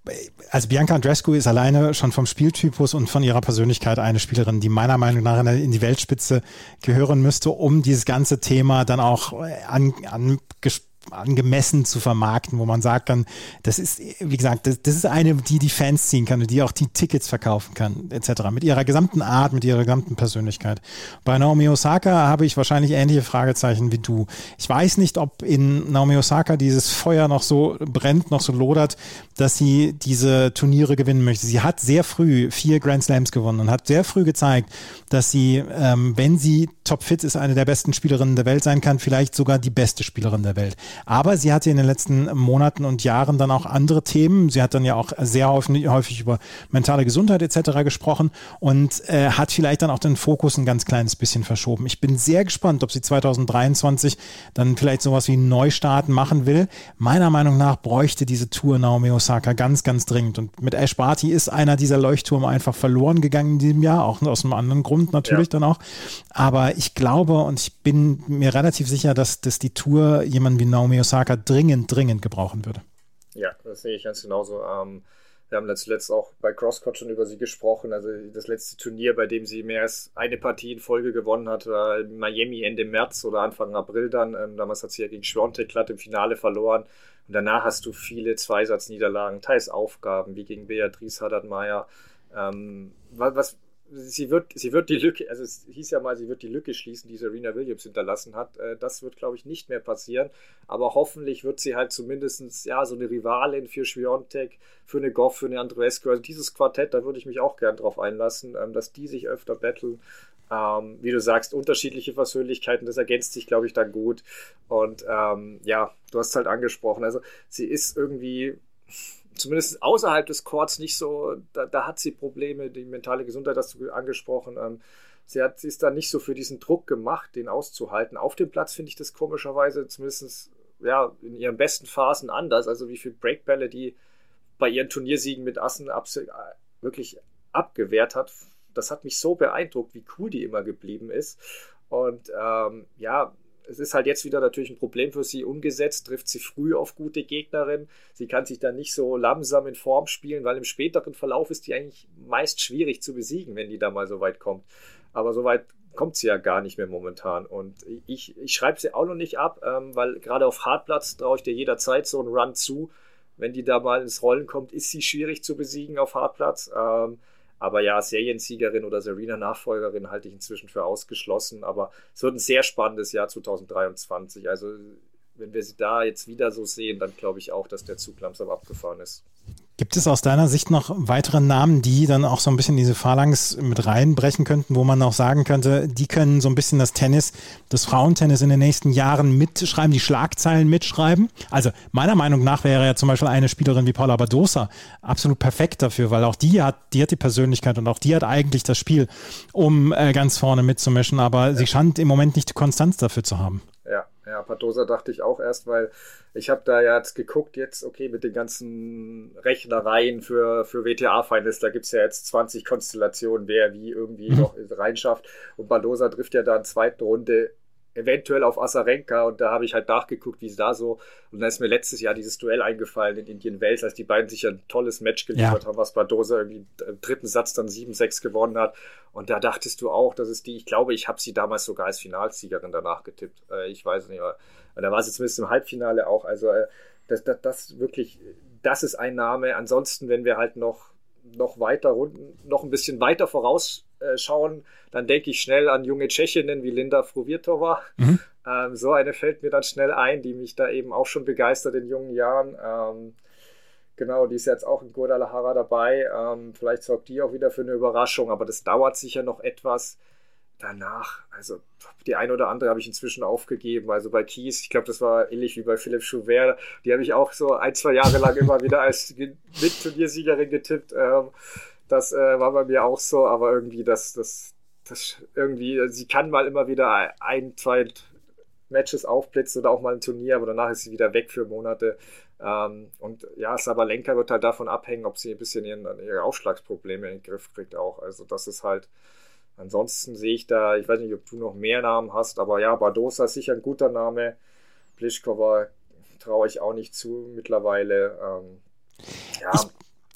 D: also Bianca Andreescu ist alleine schon vom Spieltypus und von ihrer Persönlichkeit eine Spielerin, die meiner Meinung nach in die Weltspitze gehören müsste, um dieses ganze Thema dann auch an, an angemessen zu vermarkten, wo man sagt dann, das ist, wie gesagt, das, das ist eine, die die Fans ziehen kann und die auch die Tickets verkaufen kann, et cetera. Mit ihrer gesamten Art, mit ihrer gesamten Persönlichkeit. Bei Naomi Osaka habe ich wahrscheinlich ähnliche Fragezeichen wie du. Ich weiß nicht, ob in Naomi Osaka dieses Feuer noch so brennt, noch so lodert, dass sie diese Turniere gewinnen möchte. Sie hat sehr früh vier Grand Slams gewonnen und hat sehr früh gezeigt, dass sie, ähm, wenn sie topfit ist, eine der besten Spielerinnen der Welt sein kann, vielleicht sogar die beste Spielerin der Welt. Aber sie hatte in den letzten Monaten und Jahren dann auch andere Themen. Sie hat dann ja auch sehr häufig, häufig über mentale Gesundheit et cetera gesprochen und äh, hat vielleicht dann auch den Fokus ein ganz kleines bisschen verschoben. Ich bin sehr gespannt, ob sie zwanzig dreiundzwanzig dann vielleicht sowas wie einen Neustarten machen will. Meiner Meinung nach bräuchte diese Tour Naomi Osaka ganz, ganz dringend. Und mit Ash Barty ist einer dieser Leuchtturme einfach verloren gegangen in diesem Jahr, auch aus einem anderen Grund natürlich ja. dann auch. Aber ich glaube und ich bin mir relativ sicher, dass, dass die Tour jemanden wie Naomi Osaka dringend, dringend gebrauchen würde.
E: Ja, das sehe ich ganz genauso. Ähm, wir haben zuletzt auch bei CrossCourt schon über sie gesprochen. Also das letzte Turnier, bei dem sie mehr als eine Partie in Folge gewonnen hat, war in Miami Ende März oder Anfang April dann. Ähm, damals hat sie ja gegen Świątek glatt im Finale verloren. Und danach hast du viele Zweisatzniederlagen, teils Aufgaben, wie gegen Beatrice Haddad-Maia. Ähm, was Sie wird, sie wird die Lücke, also es hieß ja mal, sie wird die Lücke schließen, die Serena Williams hinterlassen hat. Das wird, glaube ich, nicht mehr passieren. Aber hoffentlich wird sie halt zumindest ja, so eine Rivalin für Świątek, für eine Goff, für eine Andreescu. Also dieses Quartett, da würde ich mich auch gern drauf einlassen, dass die sich öfter battlen. Ähm, wie du sagst, unterschiedliche Persönlichkeiten, das ergänzt sich, glaube ich, dann gut. Und ähm, ja, du hast es halt angesprochen. Also sie ist irgendwie zumindest außerhalb des Courts nicht so, da, da hat sie Probleme, die mentale Gesundheit hast du angesprochen. Ähm, sie, hat, sie ist da nicht so für diesen Druck gemacht, den auszuhalten. Auf dem Platz finde ich das komischerweise zumindest ja, in ihren besten Phasen anders. Also wie viele Breakbälle die bei ihren Turniersiegen mit Assen abs- wirklich abgewehrt hat. Das hat mich so beeindruckt, wie cool die immer geblieben ist. Und ähm, ja, es ist halt jetzt wieder natürlich ein Problem für sie umgesetzt, trifft sie früh auf gute Gegnerin. Sie kann sich dann nicht so langsam in Form spielen, weil im späteren Verlauf ist die eigentlich meist schwierig zu besiegen, wenn die da mal so weit kommt. Aber so weit kommt sie ja gar nicht mehr momentan. Und ich, ich schreibe sie auch noch nicht ab, ähm, weil gerade auf Hartplatz traue ich dir jederzeit so einen Run zu. Wenn die da mal ins Rollen kommt, ist sie schwierig zu besiegen auf Hartplatz. Ähm, Aber ja, Seriensiegerin oder Serena-Nachfolgerin halte ich inzwischen für ausgeschlossen. Aber es wird ein sehr spannendes Jahr zwanzig dreiundzwanzig. Also wenn wir sie da jetzt wieder so sehen, dann glaube ich auch, dass der Zug langsam abgefahren ist.
D: Gibt es aus deiner Sicht noch weitere Namen, die dann auch so ein bisschen diese Phalanx mit reinbrechen könnten, wo man auch sagen könnte, die können so ein bisschen das Tennis, das Frauentennis in den nächsten Jahren mitschreiben, die Schlagzeilen mitschreiben? Also meiner Meinung nach wäre ja zum Beispiel eine Spielerin wie Paula Badosa absolut perfekt dafür, weil auch die hat, die hat die Persönlichkeit und auch die hat eigentlich das Spiel, um äh, ganz vorne mitzumischen, aber ja. sie scheint im Moment nicht die Konstanz dafür zu haben.
E: Ja, ja, Badosa dachte ich auch erst, weil ich habe da ja jetzt geguckt, jetzt, okay, mit den ganzen Rechnereien für, für W T A-Finals, da gibt es ja jetzt zwanzig Konstellationen, wer wie irgendwie mhm. noch reinschafft. Und Badosa trifft ja da in der zweiten Runde eventuell auf Azarenka und da habe ich halt nachgeguckt, wie es da so, und da ist mir letztes Jahr dieses Duell eingefallen in Indian Wells, als die beiden sich ein tolles Match geliefert ja. haben, was Badosa irgendwie im dritten Satz dann sieben sechs gewonnen hat, und da dachtest du auch, das ist die, ich glaube, ich habe sie damals sogar als Finalsiegerin danach getippt, äh, ich weiß nicht, aber da war sie zumindest im Halbfinale auch, also äh, das, das, das wirklich, das ist ein Name. Ansonsten, wenn wir halt noch noch weiter runden, noch ein bisschen weiter vorausschauen, dann denke ich schnell an junge Tschechinnen wie Linda Fruhvirtova. Mhm. Ähm, so eine fällt mir dann schnell ein, die mich da eben auch schon begeistert in jungen Jahren. Ähm, genau, die ist jetzt auch in Guadalajara dabei. Ähm, vielleicht sorgt die auch wieder für eine Überraschung, aber das dauert sicher noch etwas. Danach, also die eine oder andere habe ich inzwischen aufgegeben. Also bei Kies, ich glaube, das war ähnlich wie bei Philipp Joubert. Die habe ich auch so ein, zwei Jahre lang immer wieder als Mit-Turniersiegerin getippt. Ähm, das äh, war bei mir auch so, aber irgendwie das, das, das irgendwie, sie kann mal immer wieder ein, zwei Matches aufblitzen oder auch mal ein Turnier, aber danach ist sie wieder weg für Monate. Ähm, und ja, Sabalenka wird halt davon abhängen, ob sie ein bisschen ihren, ihre Aufschlagsprobleme in den Griff kriegt auch. Also das ist halt. Ansonsten sehe ich da, ich weiß nicht, ob du noch mehr Namen hast, aber ja, Badosa ist sicher ein guter Name. Pliskova traue ich auch nicht zu mittlerweile. Ähm, ja.
D: Ich,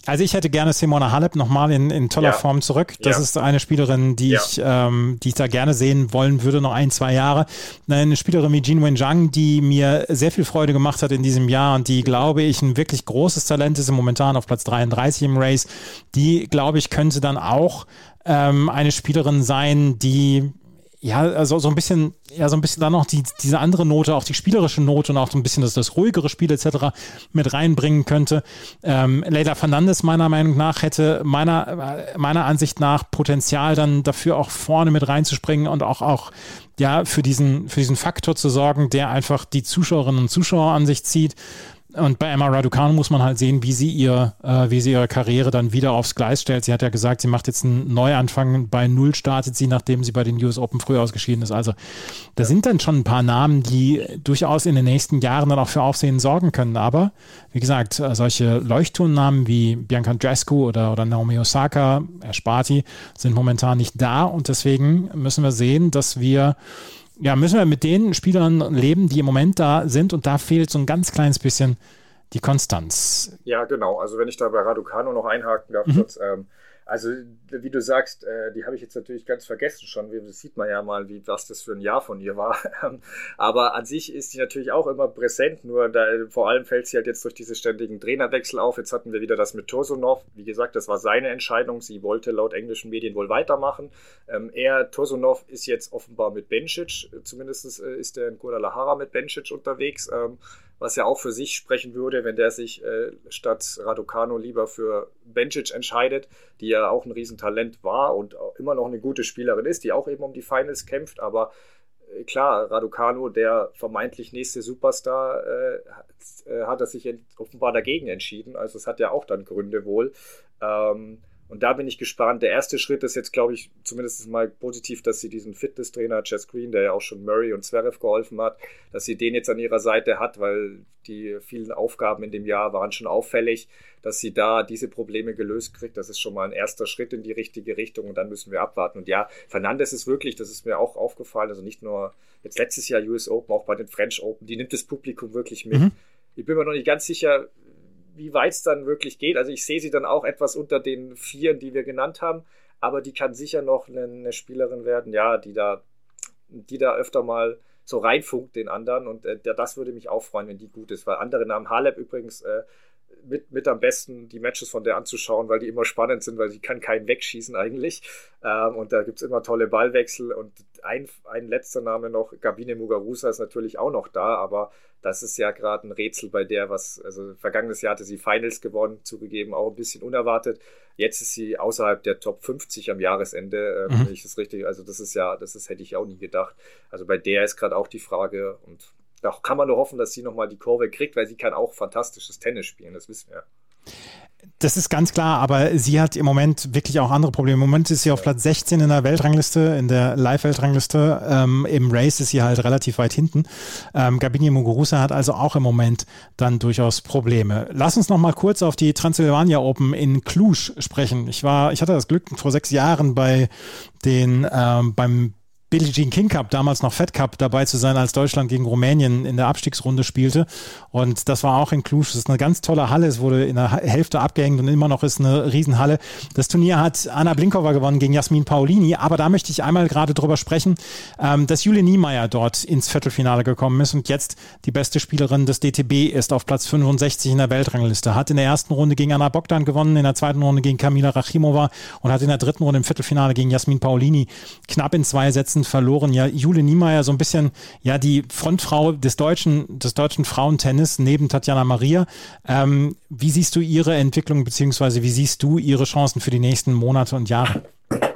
D: Also ich hätte gerne Simona Halep nochmal in, in toller ja. Form zurück. Das ja. ist eine Spielerin, die ja. ich ähm, die ich da gerne sehen wollen würde, noch ein, zwei Jahre. Eine Spielerin wie Jinwen Zhang, die mir sehr viel Freude gemacht hat in diesem Jahr und die, glaube ich, ein wirklich großes Talent ist, momentan auf Platz dreiunddreißig im Race. Die, glaube ich, könnte dann auch ähm, eine Spielerin sein, die ja, also so ein bisschen, ja, so ein bisschen dann noch die, diese andere Note, auch die spielerische Note und auch so ein bisschen das, das ruhigere Spiel et cetera mit reinbringen könnte. Ähm, Leylah Fernandez meiner Meinung nach hätte meiner, meiner Ansicht nach Potenzial dann dafür auch vorne mit reinzuspringen und auch, auch, ja, für diesen, für diesen Faktor zu sorgen, der einfach die Zuschauerinnen und Zuschauer an sich zieht. Und bei Emma Raducanu muss man halt sehen, wie sie ihr, äh, wie sie ihre Karriere dann wieder aufs Gleis stellt. Sie hat ja gesagt, sie macht jetzt einen Neuanfang. Bei Null startet sie, nachdem sie bei den U S Open früh ausgeschieden ist. Also da ja. sind dann schon ein paar Namen, die durchaus in den nächsten Jahren dann auch für Aufsehen sorgen können. Aber wie gesagt, solche Leuchtturmnamen wie Bianca Andreescu oder, oder Naomi Osaka, Esparti sind momentan nicht da. Und deswegen müssen wir sehen, dass wir Ja, müssen wir mit den Spielern leben, die im Moment da sind, und da fehlt so ein ganz kleines bisschen die Konstanz.
E: Ja, genau. Also wenn ich da bei Raducanu noch einhaken darf, mhm. kurz, ähm, also wie du sagst, äh, die habe ich jetzt natürlich ganz vergessen schon. Das sieht man ja mal, wie was das für ein Jahr von ihr war. Aber an sich ist sie natürlich auch immer präsent, nur da, vor allem fällt sie halt jetzt durch diese ständigen Trainerwechsel auf. Jetzt hatten wir wieder das mit Tosunov. Wie gesagt, das war seine Entscheidung. Sie wollte laut englischen Medien wohl weitermachen. Ähm, er, Tosunov, ist jetzt offenbar mit Bencic, zumindest äh, ist er in Guadalajara mit Bencic unterwegs, ähm, was ja auch für sich sprechen würde, wenn der sich äh, statt Raducanu lieber für Bencic entscheidet, die ja auch ein Riesentalent war und auch immer noch eine gute Spielerin ist, die auch eben um die Finals kämpft. Aber äh, klar, Raducanu, der vermeintlich nächste Superstar, äh, hat, äh, hat er sich ent- offenbar dagegen entschieden. Also es hat ja auch dann Gründe wohl. Ähm, Und da bin ich gespannt. Der erste Schritt ist jetzt, glaube ich, zumindest mal positiv, dass sie diesen Fitness-Trainer Jess Green, der ja auch schon Murray und Zverev geholfen hat, dass sie den jetzt an ihrer Seite hat, weil die vielen Aufgaben in dem Jahr waren schon auffällig, dass sie da diese Probleme gelöst kriegt. Das ist schon mal ein erster Schritt in die richtige Richtung, und dann müssen wir abwarten. Und ja, Fernandez ist wirklich, das ist mir auch aufgefallen, also nicht nur jetzt letztes Jahr U S Open, auch bei den French Open, die nimmt das Publikum wirklich mit. Mhm. Ich bin mir noch nicht ganz sicher, wie weit es dann wirklich geht. Also ich sehe sie dann auch etwas unter den Vieren, die wir genannt haben, aber die kann sicher noch eine, eine Spielerin werden, ja, die da, die da öfter mal so reinfunkt den anderen, und äh, das würde mich auch freuen, wenn die gut ist, weil andere Namen, Halep übrigens, äh, mit, mit am besten die Matches von der anzuschauen, weil die immer spannend sind, weil sie kann keinen wegschießen eigentlich, ähm, und da gibt es immer tolle Ballwechsel. Und ein, ein letzter Name noch, Gabine Muguruza ist natürlich auch noch da, aber das ist ja gerade ein Rätsel bei der, was, also vergangenes Jahr hatte sie Finals gewonnen, zugegeben, auch ein bisschen unerwartet. Jetzt ist sie außerhalb der Top fünfzig am Jahresende, äh, mhm. wenn ich das richtig, also das ist ja, das ist, hätte ich auch nie gedacht. Also bei der ist gerade auch die Frage, und da kann man nur hoffen, dass sie nochmal die Kurve kriegt, weil sie kann auch fantastisches Tennis spielen, das wissen wir.
D: Das ist ganz klar, aber sie hat im Moment wirklich auch andere Probleme. Im Moment ist sie auf Platz sechzehn in der Weltrangliste, in der Live-Weltrangliste. Ähm, Im Race ist sie halt relativ weit hinten. Ähm, Gabine Muguruza hat also auch im Moment dann durchaus Probleme. Lass uns noch mal kurz auf die Transylvania Open in Cluj sprechen. Ich war, ich hatte das Glück, vor sechs Jahren bei den, ähm, beim Billie Jean King Cup, damals noch Fed Cup, dabei zu sein, als Deutschland gegen Rumänien in der Abstiegsrunde spielte. Und das war auch in Cluj. Das ist eine ganz tolle Halle. Es wurde in der Hälfte abgehängt und immer noch ist eine Riesenhalle. Das Turnier hat Anna Blinkova gewonnen gegen Jasmin Paolini. Aber da möchte ich einmal gerade drüber sprechen, dass Jule Niemeyer dort ins Viertelfinale gekommen ist und jetzt die beste Spielerin des D T B ist, auf Platz fünfundsechzig in der Weltrangliste. Hat in der ersten Runde gegen Anna Bogdan gewonnen, in der zweiten Runde gegen Kamila Rachimova und hat in der dritten Runde im Viertelfinale gegen Jasmin Paolini knapp in zwei Sätzen verloren. Ja, Jule Niemeyer so ein bisschen, ja, die Frontfrau des deutschen, des deutschen Frauentennis neben Tatjana Maria. Ähm, wie siehst du ihre Entwicklung, beziehungsweise wie siehst du ihre Chancen für die nächsten Monate und Jahre?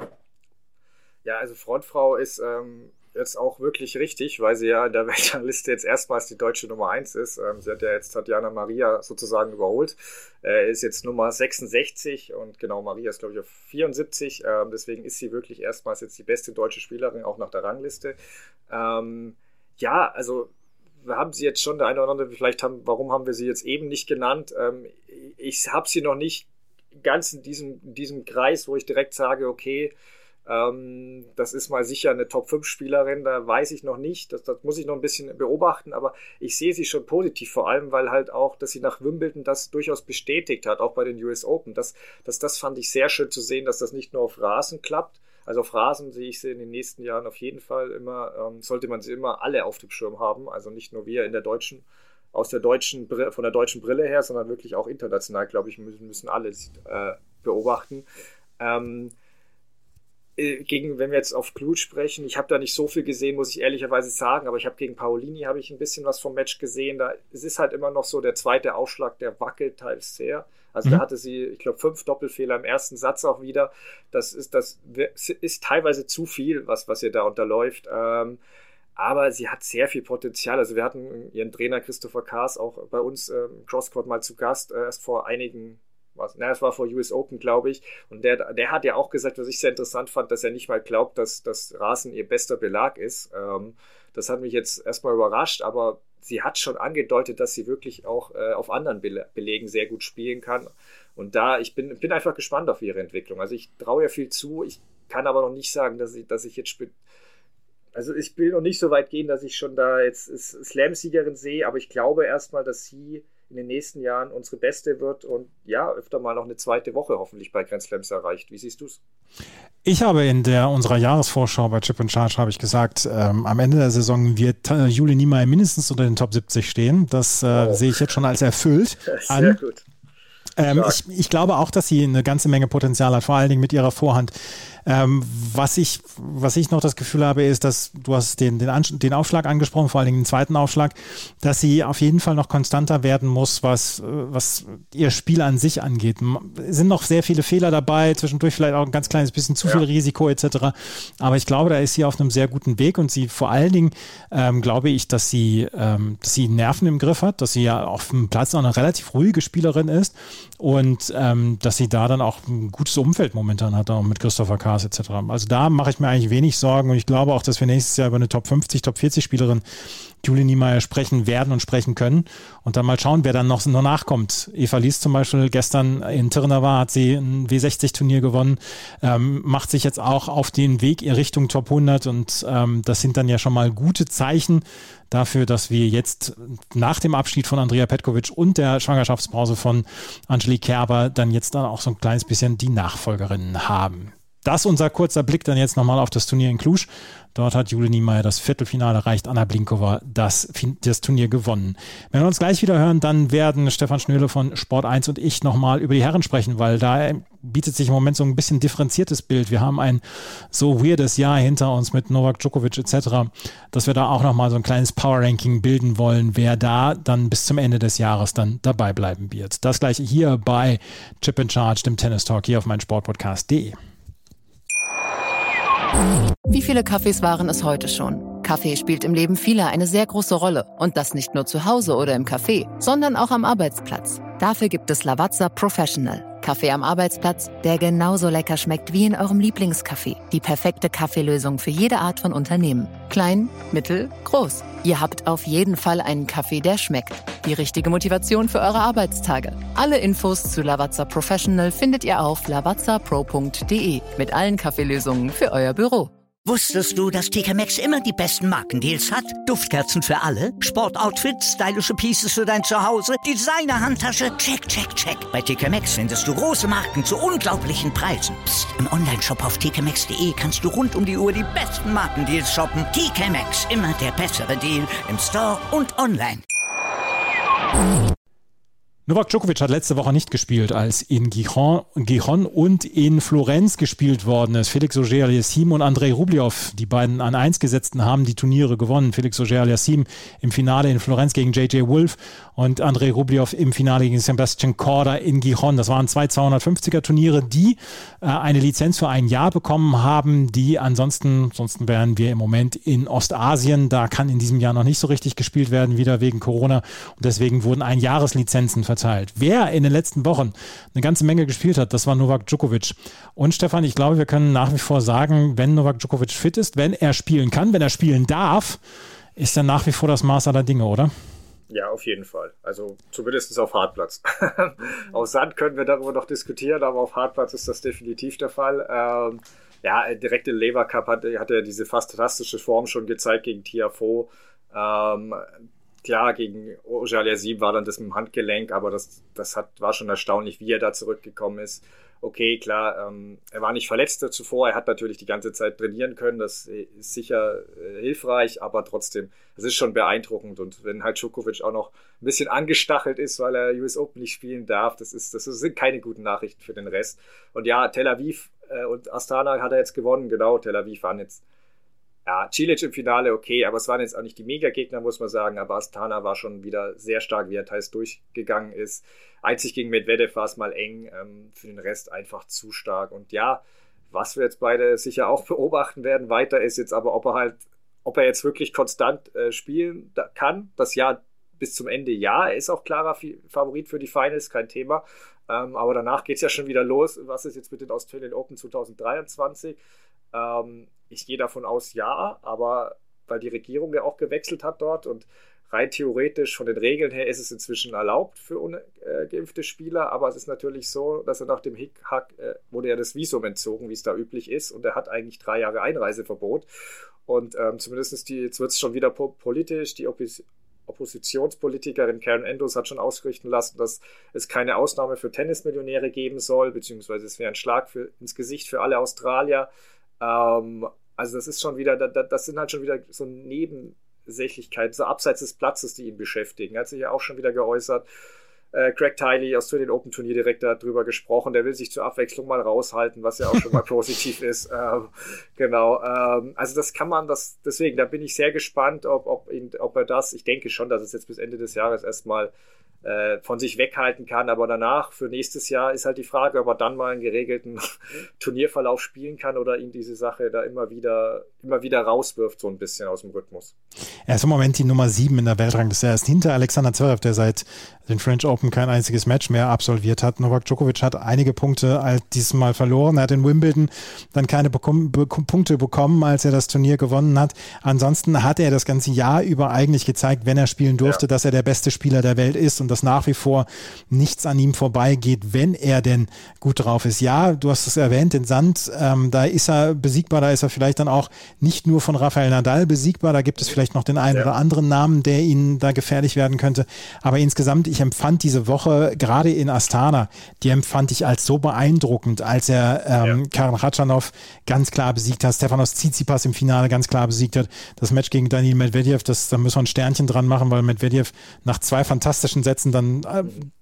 E: Ja, also Frontfrau ist ähm, jetzt auch wirklich richtig, weil sie ja in der Weltrangliste jetzt erstmals die deutsche Nummer eins ist. Ähm, sie hat ja jetzt Tatjana Maria sozusagen überholt. Äh, ist jetzt Nummer sechsundsechzig und genau, Maria ist, glaube ich, auf vierundsiebzig. Ähm, deswegen ist sie wirklich erstmals jetzt die beste deutsche Spielerin, auch nach der Rangliste. Ähm, ja, also wir haben sie jetzt schon, der eine oder andere, vielleicht haben, warum haben wir sie jetzt eben nicht genannt? Ähm, ich habe sie noch nicht ganz in diesem, in diesem Kreis, wo ich direkt sage, okay, Ähm, das ist mal sicher eine Top fünf Spielerin, da weiß ich noch nicht, das, das muss ich noch ein bisschen beobachten, aber ich sehe sie schon positiv, vor allem, weil halt auch, dass sie nach Wimbledon das durchaus bestätigt hat, auch bei den U S Open. Das, das, das fand ich sehr schön zu sehen, dass das nicht nur auf Rasen klappt. Also auf Rasen sehe ich sie in den nächsten Jahren auf jeden Fall immer, ähm, sollte man sie immer alle auf dem Schirm haben, also nicht nur wir in der deutschen, aus der deutschen, von der deutschen Brille her, sondern wirklich auch international, glaube ich, müssen, müssen alle äh, beobachten. Ähm, Gegen, wenn wir jetzt auf Cluj sprechen, ich habe da nicht so viel gesehen, muss ich ehrlicherweise sagen, aber ich habe gegen Paolini habe ich ein bisschen was vom Match gesehen. Da es ist halt immer noch so, der zweite Aufschlag, der wackelt teils sehr. Also mhm. da hatte sie, ich glaube, fünf Doppelfehler im ersten Satz auch wieder. Das ist, das ist teilweise zu viel, was, was ihr da unterläuft. Ähm, aber sie hat sehr viel Potenzial. Also wir hatten ihren Trainer Christopher Kaas auch bei uns im ähm, Crosscourt mal zu Gast, äh, erst vor einigen Was, na, das war vor U S Open, glaube ich. Und der, der hat ja auch gesagt, was ich sehr interessant fand, dass er nicht mal glaubt, dass das Rasen ihr bester Belag ist. Ähm, das hat mich jetzt erstmal überrascht, aber sie hat schon angedeutet, dass sie wirklich auch äh, auf anderen Be- Belegen sehr gut spielen kann. Und da, ich bin, bin einfach gespannt auf ihre Entwicklung. Also ich traue ihr viel zu. Ich kann aber noch nicht sagen, dass ich, dass ich jetzt spe- also ich will noch nicht so weit gehen, dass ich schon da jetzt Slam-Siegerin sehe, aber ich glaube erstmal, dass sie in den nächsten Jahren unsere Beste wird und ja, öfter mal noch eine zweite Woche hoffentlich bei Grand Slams erreicht. Wie siehst du es?
D: Ich habe in der unserer Jahresvorschau bei Chip and Charge habe ich gesagt, ähm, am Ende der Saison wird äh, Jule Niemeyer mindestens unter den Top siebzig stehen. Das äh, oh. sehe ich jetzt schon als erfüllt an. Sehr gut. Ähm, ich, ich glaube auch, dass sie eine ganze Menge Potenzial hat, vor allen Dingen mit ihrer Vorhand. Ähm, was ich, was ich noch das Gefühl habe, ist, dass du hast den, den, Ansch- den Aufschlag angesprochen, vor allen Dingen den zweiten Aufschlag, dass sie auf jeden Fall noch konstanter werden muss, was, was ihr Spiel an sich angeht. Es sind noch sehr viele Fehler dabei, zwischendurch vielleicht auch ein ganz kleines bisschen zu viel ja. Risiko et cetera. Aber ich glaube, da ist sie auf einem sehr guten Weg und sie vor allen Dingen ähm, glaube ich, dass sie, ähm, dass sie Nerven im Griff hat, dass sie ja auf dem Platz auch eine relativ ruhige Spielerin ist und ähm, dass sie da dann auch ein gutes Umfeld momentan hat, auch mit Christopher Kaas et cetera. Also da mache ich mir eigentlich wenig Sorgen und ich glaube auch, dass wir nächstes Jahr über eine Top fünfzig, Top vierzig Spielerin Jule Niemeyer sprechen werden und sprechen können und dann mal schauen, wer dann noch, noch nachkommt. Eva Lies zum Beispiel gestern in Trnava hat sie ein W sechzig Turnier gewonnen, ähm, macht sich jetzt auch auf den Weg in Richtung Top hundert und ähm, das sind dann ja schon mal gute Zeichen dafür, dass wir jetzt nach dem Abschied von Andrea Petkovic und der Schwangerschaftspause von Angelique Kerber dann jetzt dann auch so ein kleines bisschen die Nachfolgerinnen haben. Das unser kurzer Blick dann jetzt nochmal auf das Turnier in Cluj. Dort hat Jule Niemeyer das Viertelfinale erreicht, Anna Blinkova das, das Turnier gewonnen. Wenn wir uns gleich wieder hören, dann werden Stefan Schnöhle von Sport eins und ich nochmal über die Herren sprechen, weil da bietet sich im Moment so ein bisschen differenziertes Bild. Wir haben ein so weirdes Jahr hinter uns mit Novak Djokovic et cetera, dass wir da auch nochmal so ein kleines Power-Ranking bilden wollen, wer da dann bis zum Ende des Jahres dann dabei bleiben wird. Das gleiche hier bei Chip and Charge, dem Tennis Talk hier auf meinsportpodcast punkt de.
F: Wie viele Kaffees waren es heute schon? Kaffee spielt im Leben vieler eine sehr große Rolle. Und das nicht nur zu Hause oder im Café, sondern auch am Arbeitsplatz. Dafür gibt es Lavazza Professional. Kaffee am Arbeitsplatz, der genauso lecker schmeckt wie in eurem Lieblingscafé. Die perfekte Kaffeelösung für jede Art von Unternehmen. Klein, mittel, groß. Ihr habt auf jeden Fall einen Kaffee, der schmeckt. Die richtige Motivation für eure Arbeitstage. Alle Infos zu Lavazza Professional findet ihr auf lavazza pro punkt de mit allen Kaffeelösungen für euer Büro.
A: Wusstest du, dass T K Maxx immer die besten Markendeals hat? Duftkerzen für alle, Sportoutfits, stylische Pieces für dein Zuhause, Designer-Handtasche, check, check, check. Bei T K Maxx findest du große Marken zu unglaublichen Preisen. Psst. Im Onlineshop auf t k maxx punkt de kannst du rund um die Uhr die besten Markendeals shoppen. T K Maxx, immer der bessere Deal im Store und online.
D: Novak Djokovic hat letzte Woche nicht gespielt, als in Gijon, Gijon und in Florenz gespielt worden ist. Felix Auger-Aliassime und Andrei Rublev, die beiden an eins gesetzten, haben die Turniere gewonnen. Felix Auger-Aliassime im Finale in Florenz gegen J J Wolf und Andrei Rublev im Finale gegen Sebastian Korda in Gijon. Das waren zwei zweihundertfünfziger Turniere, die äh, eine Lizenz für ein Jahr bekommen haben, die ansonsten, ansonsten wären wir im Moment in Ostasien. Da kann in diesem Jahr noch nicht so richtig gespielt werden, wieder wegen Corona. Und deswegen wurden Einjahreslizenzen verteilt. Wer in den letzten Wochen eine ganze Menge gespielt hat, das war Novak Djokovic. Und Stefan, ich glaube, wir können nach wie vor sagen, wenn Novak Djokovic fit ist, wenn er spielen kann, wenn er spielen darf, ist er nach wie vor das Maß aller Dinge, oder?
E: Ja, auf jeden Fall. Also zumindest auf Hartplatz. Auf Sand können wir darüber noch diskutieren, aber auf Hartplatz ist das definitiv der Fall. Ähm, Ja, direkt im Lever Cup hat, hat er diese fantastische Form schon gezeigt gegen Tiafoe. Ähm, klar, gegen Auger-Aliassime war dann das mit dem Handgelenk, aber das, das hat, war schon erstaunlich, wie er da zurückgekommen ist. Okay, klar, ähm, er war nicht verletzt zuvor, er hat natürlich die ganze Zeit trainieren können, das ist sicher äh, hilfreich, aber trotzdem, das ist schon beeindruckend. Und wenn halt Djokovic auch noch ein bisschen angestachelt ist, weil er U S Open nicht spielen darf, das, ist, das sind keine guten Nachrichten für den Rest. Und ja, Tel Aviv äh, und Astana hat er jetzt gewonnen, genau, Tel Aviv waren jetzt, ja, Cilic im Finale, okay, aber es waren jetzt auch nicht die Mega-Gegner, muss man sagen, aber Astana war schon wieder sehr stark, wie er teils durchgegangen ist. Einzig gegen Medvedev war es mal eng, ähm, für den Rest einfach zu stark. Und ja, was wir jetzt beide sicher auch beobachten werden, weiter ist jetzt aber, ob er halt, ob er jetzt wirklich konstant äh, spielen da, kann. Das Jahr bis zum Ende, ja, er ist auch klarer Favorit für die Finals, kein Thema. Ähm, aber danach geht es ja schon wieder los. Was ist jetzt mit den Australian Open zwanzig dreiundzwanzig? Ähm, ich gehe davon aus, ja, aber weil die Regierung ja auch gewechselt hat dort und rein theoretisch von den Regeln her ist es inzwischen erlaubt für ungeimpfte Spieler, aber es ist natürlich so, dass er nach dem Hickhack äh, wurde ja das Visum entzogen, wie es da üblich ist, und er hat eigentlich drei Jahre Einreiseverbot. Und ähm, zumindest die, jetzt wird es schon wieder po- politisch, die Oppos- Oppositionspolitikerin Karen Andrews hat schon ausrichten lassen, dass es keine Ausnahme für Tennismillionäre geben soll, beziehungsweise es wäre ein Schlag für, ins Gesicht für alle Australier. Ähm, also das ist schon wieder, das sind halt schon wieder so Nebensächlichkeiten, so abseits des Platzes, die ihn beschäftigen. Er hat sich ja auch schon wieder geäußert. Äh, Craig Tiley aus den Open Turnierdirektor hat drüber gesprochen, der will sich zur Abwechslung mal raushalten, was ja auch schon mal positiv ist. Ähm, genau, ähm, also das kann man, das deswegen, da bin ich sehr gespannt, ob, ob, ihn, ob er das, ich denke schon, dass es jetzt bis Ende des Jahres erstmal äh, von sich weghalten kann, aber danach für nächstes Jahr ist halt die Frage, ob er dann mal einen geregelten Turnierverlauf spielen kann oder ihn diese Sache da immer wieder immer wieder rauswirft, so ein bisschen aus dem Rhythmus.
D: Er ist im Moment die Nummer sieben in der Weltrangliste. Er ist hinter Alexander Zverev, der seit den French Open kein einziges Match mehr absolviert hat. Novak Djokovic hat einige Punkte halt dieses Mal verloren. Er hat in Wimbledon dann keine bekom- be- Punkte bekommen, als er das Turnier gewonnen hat. Ansonsten hat er das ganze Jahr über eigentlich gezeigt, wenn er spielen durfte, ja, dass er der beste Spieler der Welt ist und dass nach wie vor nichts an ihm vorbeigeht, wenn er denn gut drauf ist. Ja, du hast es erwähnt, den Sand, ähm, da ist er besiegbar, da ist er vielleicht dann auch nicht nur von Rafael Nadal besiegbar, da gibt es vielleicht noch den einen ja. oder anderen Namen, der ihnen da gefährlich werden könnte. Aber insgesamt, ich empfand diese Woche, gerade in Astana, die empfand ich als so beeindruckend, als er ähm, ja. Karen Khachanov ganz klar besiegt hat, Stefanos Tsitsipas im Finale ganz klar besiegt hat. Das Match gegen Daniil Medvedev, das, da müssen wir ein Sternchen dran machen, weil Medvedev nach zwei fantastischen Sätzen dann äh,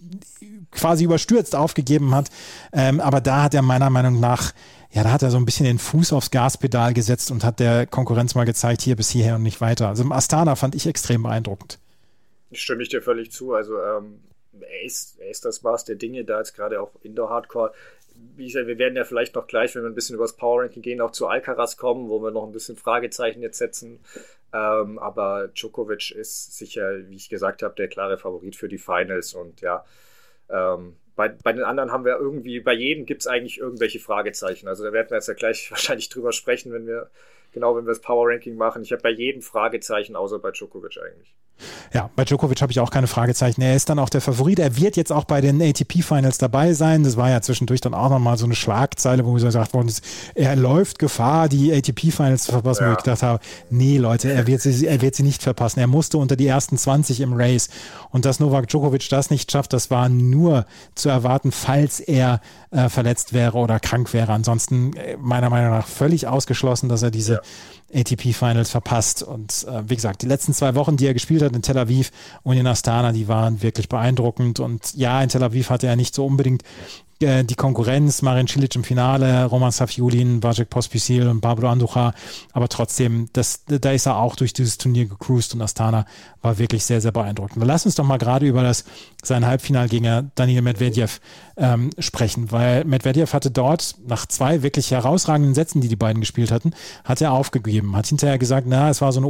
D: quasi überstürzt aufgegeben hat. Ähm, aber da hat er meiner Meinung nach, ja, da hat er so ein bisschen den Fuß aufs Gaspedal gesetzt und hat der Konkurrenz mal gezeigt, hier bis hierher und nicht weiter. Also im Astana fand ich extrem beeindruckend.
E: Stimme ich dir völlig zu. Also ähm, er, ist, er ist das Maß der Dinge, da jetzt gerade auch Indoor-Hardcore. Wie gesagt, wir werden ja vielleicht noch gleich, wenn wir ein bisschen über das Power-Ranking gehen, auch zu Alcaraz kommen, wo wir noch ein bisschen Fragezeichen jetzt setzen. Ähm, aber Djokovic ist sicher, wie ich gesagt habe, der klare Favorit für die Finals. Und ja, ähm, bei, bei den anderen haben wir irgendwie, bei jedem gibt es eigentlich irgendwelche Fragezeichen. Also da werden wir jetzt ja gleich wahrscheinlich drüber sprechen, wenn wir, genau, wenn wir das Power-Ranking machen. Ich habe bei jedem Fragezeichen, außer bei Djokovic eigentlich.
D: Ja, bei Djokovic habe ich auch keine Fragezeichen. Er ist dann auch der Favorit. Er wird jetzt auch bei den A T P-Finals dabei sein. Das war ja zwischendurch dann auch nochmal so eine Schlagzeile, wo gesagt worden ist, er läuft Gefahr, die A T P-Finals zu verpassen. Ja. Wo ich gedacht habe, nee Leute, er wird, sie, er wird sie nicht verpassen. Er musste unter die ersten zwanzig im Race. Und dass Novak Djokovic das nicht schafft, das war nur zu erwarten, falls er äh, verletzt wäre oder krank wäre. Ansonsten äh, meiner Meinung nach völlig ausgeschlossen, dass er diese ja. A T P-Finals verpasst. Und äh, wie gesagt, die letzten zwei Wochen, die er gespielt hat in Tel Aviv und in Astana, die waren wirklich beeindruckend. Und ja, in Tel Aviv hatte er nicht so unbedingt äh, die Konkurrenz. Marin Cilic im Finale, Roman Safiullin, Vacek Pospisil und Pablo Andujar. Aber trotzdem, das, da ist er auch durch dieses Turnier gecruised und Astana war wirklich sehr, sehr beeindruckend. Lass uns doch mal gerade über das sein Halbfinalgegner Daniil Medvedev ähm, sprechen, weil Medvedev hatte dort nach zwei wirklich herausragenden Sätzen, die die beiden gespielt hatten, hat er aufgegeben, hat hinterher gesagt, na, es war so eine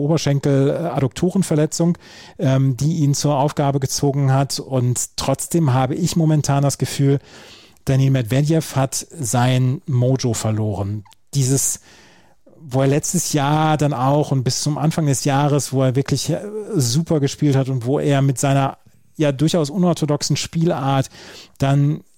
D: Oberschenkel-Adduktorenverletzung, ähm, die ihn zur Aufgabe gezogen hat, und trotzdem habe ich momentan das Gefühl, Daniil Medvedev hat sein Mojo verloren. Dieses, wo er letztes Jahr dann auch und bis zum Anfang des Jahres, wo er wirklich super gespielt hat und wo er mit seiner ja durchaus unorthodoxen Spielart dann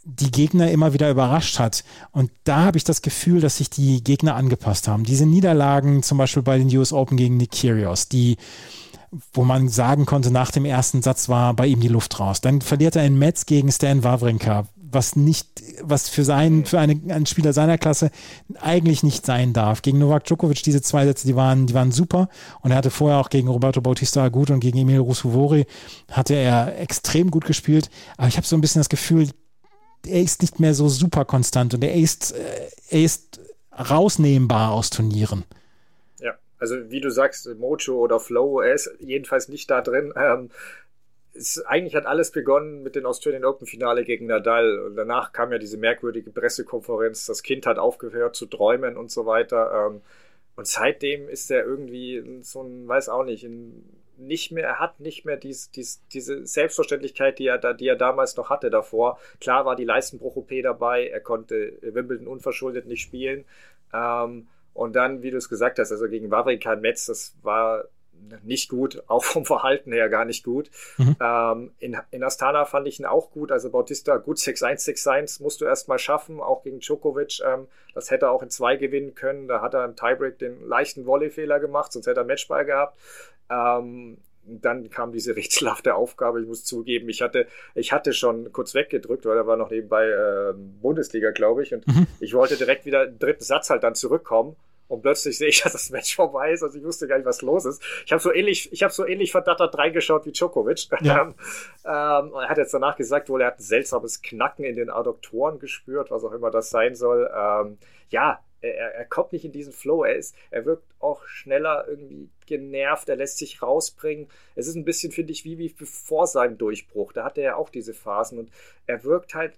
D: die Gegner immer wieder überrascht hat. Und da habe ich das Gefühl, dass sich die Gegner angepasst haben. Diese Niederlagen, zum Beispiel bei den U S Open gegen Nick Kyrgios, die, wo man sagen konnte, nach dem ersten Satz war bei ihm die Luft raus. Dann verliert er in Metz gegen Stan Wawrinka, was nicht, was für seinen, für eine, einen Spieler seiner Klasse eigentlich nicht sein darf. Gegen Novak Djokovic, diese zwei Sätze, die waren, die waren super. Und er hatte vorher auch gegen Roberto Bautista Agut und gegen Emil Ruusuvuori hatte er extrem gut gespielt. Aber ich habe so ein bisschen das Gefühl, er ist nicht mehr so super konstant und er ist, er ist rausnehmbar aus Turnieren.
E: Ja, also wie du sagst, Mojo oder Flow, er ist jedenfalls nicht da drin. Ähm, es, eigentlich hat alles begonnen mit dem Australian Open Finale gegen Nadal und danach kam ja diese merkwürdige Pressekonferenz, das Kind hat aufgehört zu träumen und so weiter. Ähm, und seitdem ist er irgendwie so ein, weiß auch nicht, ein nicht mehr, er hat nicht mehr dies, dies, diese Selbstverständlichkeit, die er, da, die er damals noch hatte davor. Klar war die Leistenbruch-O P dabei, er konnte Wimbledon unverschuldet nicht spielen. Ähm, und dann, wie du es gesagt hast, also gegen Wawrinka und Metz, das war nicht gut, auch vom Verhalten her gar nicht gut. Mhm. Ähm, in, in Astana fand ich ihn auch gut, also Bautista gut, sechs eins, sechs eins musst du erst mal schaffen, auch gegen Djokovic. Ähm, das hätte er auch in zwei gewinnen können, da hat er im Tiebreak den leichten Volleyfehler gemacht, sonst hätte er Matchball gehabt. Ähm, dann kam diese rätselhafte Aufgabe, ich muss zugeben, ich hatte, ich hatte schon kurz weggedrückt, weil er war noch nebenbei äh, Bundesliga, glaube ich, und mhm. ich wollte direkt wieder im dritten Satz halt dann zurückkommen und plötzlich sehe ich, dass das Match vorbei ist, also ich wusste gar nicht, was los ist. Ich habe so ähnlich, ich habe so ähnlich verdattert reingeschaut wie Djokovic. Ja. ähm, er hat jetzt danach gesagt, wohl er hat ein seltsames Knacken in den Adduktoren gespürt, was auch immer das sein soll. Ähm, ja, Er, er kommt nicht in diesen Flow, er ist, er wirkt auch schneller irgendwie genervt, er lässt sich rausbringen. Es ist ein bisschen, finde ich, wie, wie vor seinem Durchbruch. Da hatte er auch diese Phasen und er wirkt halt,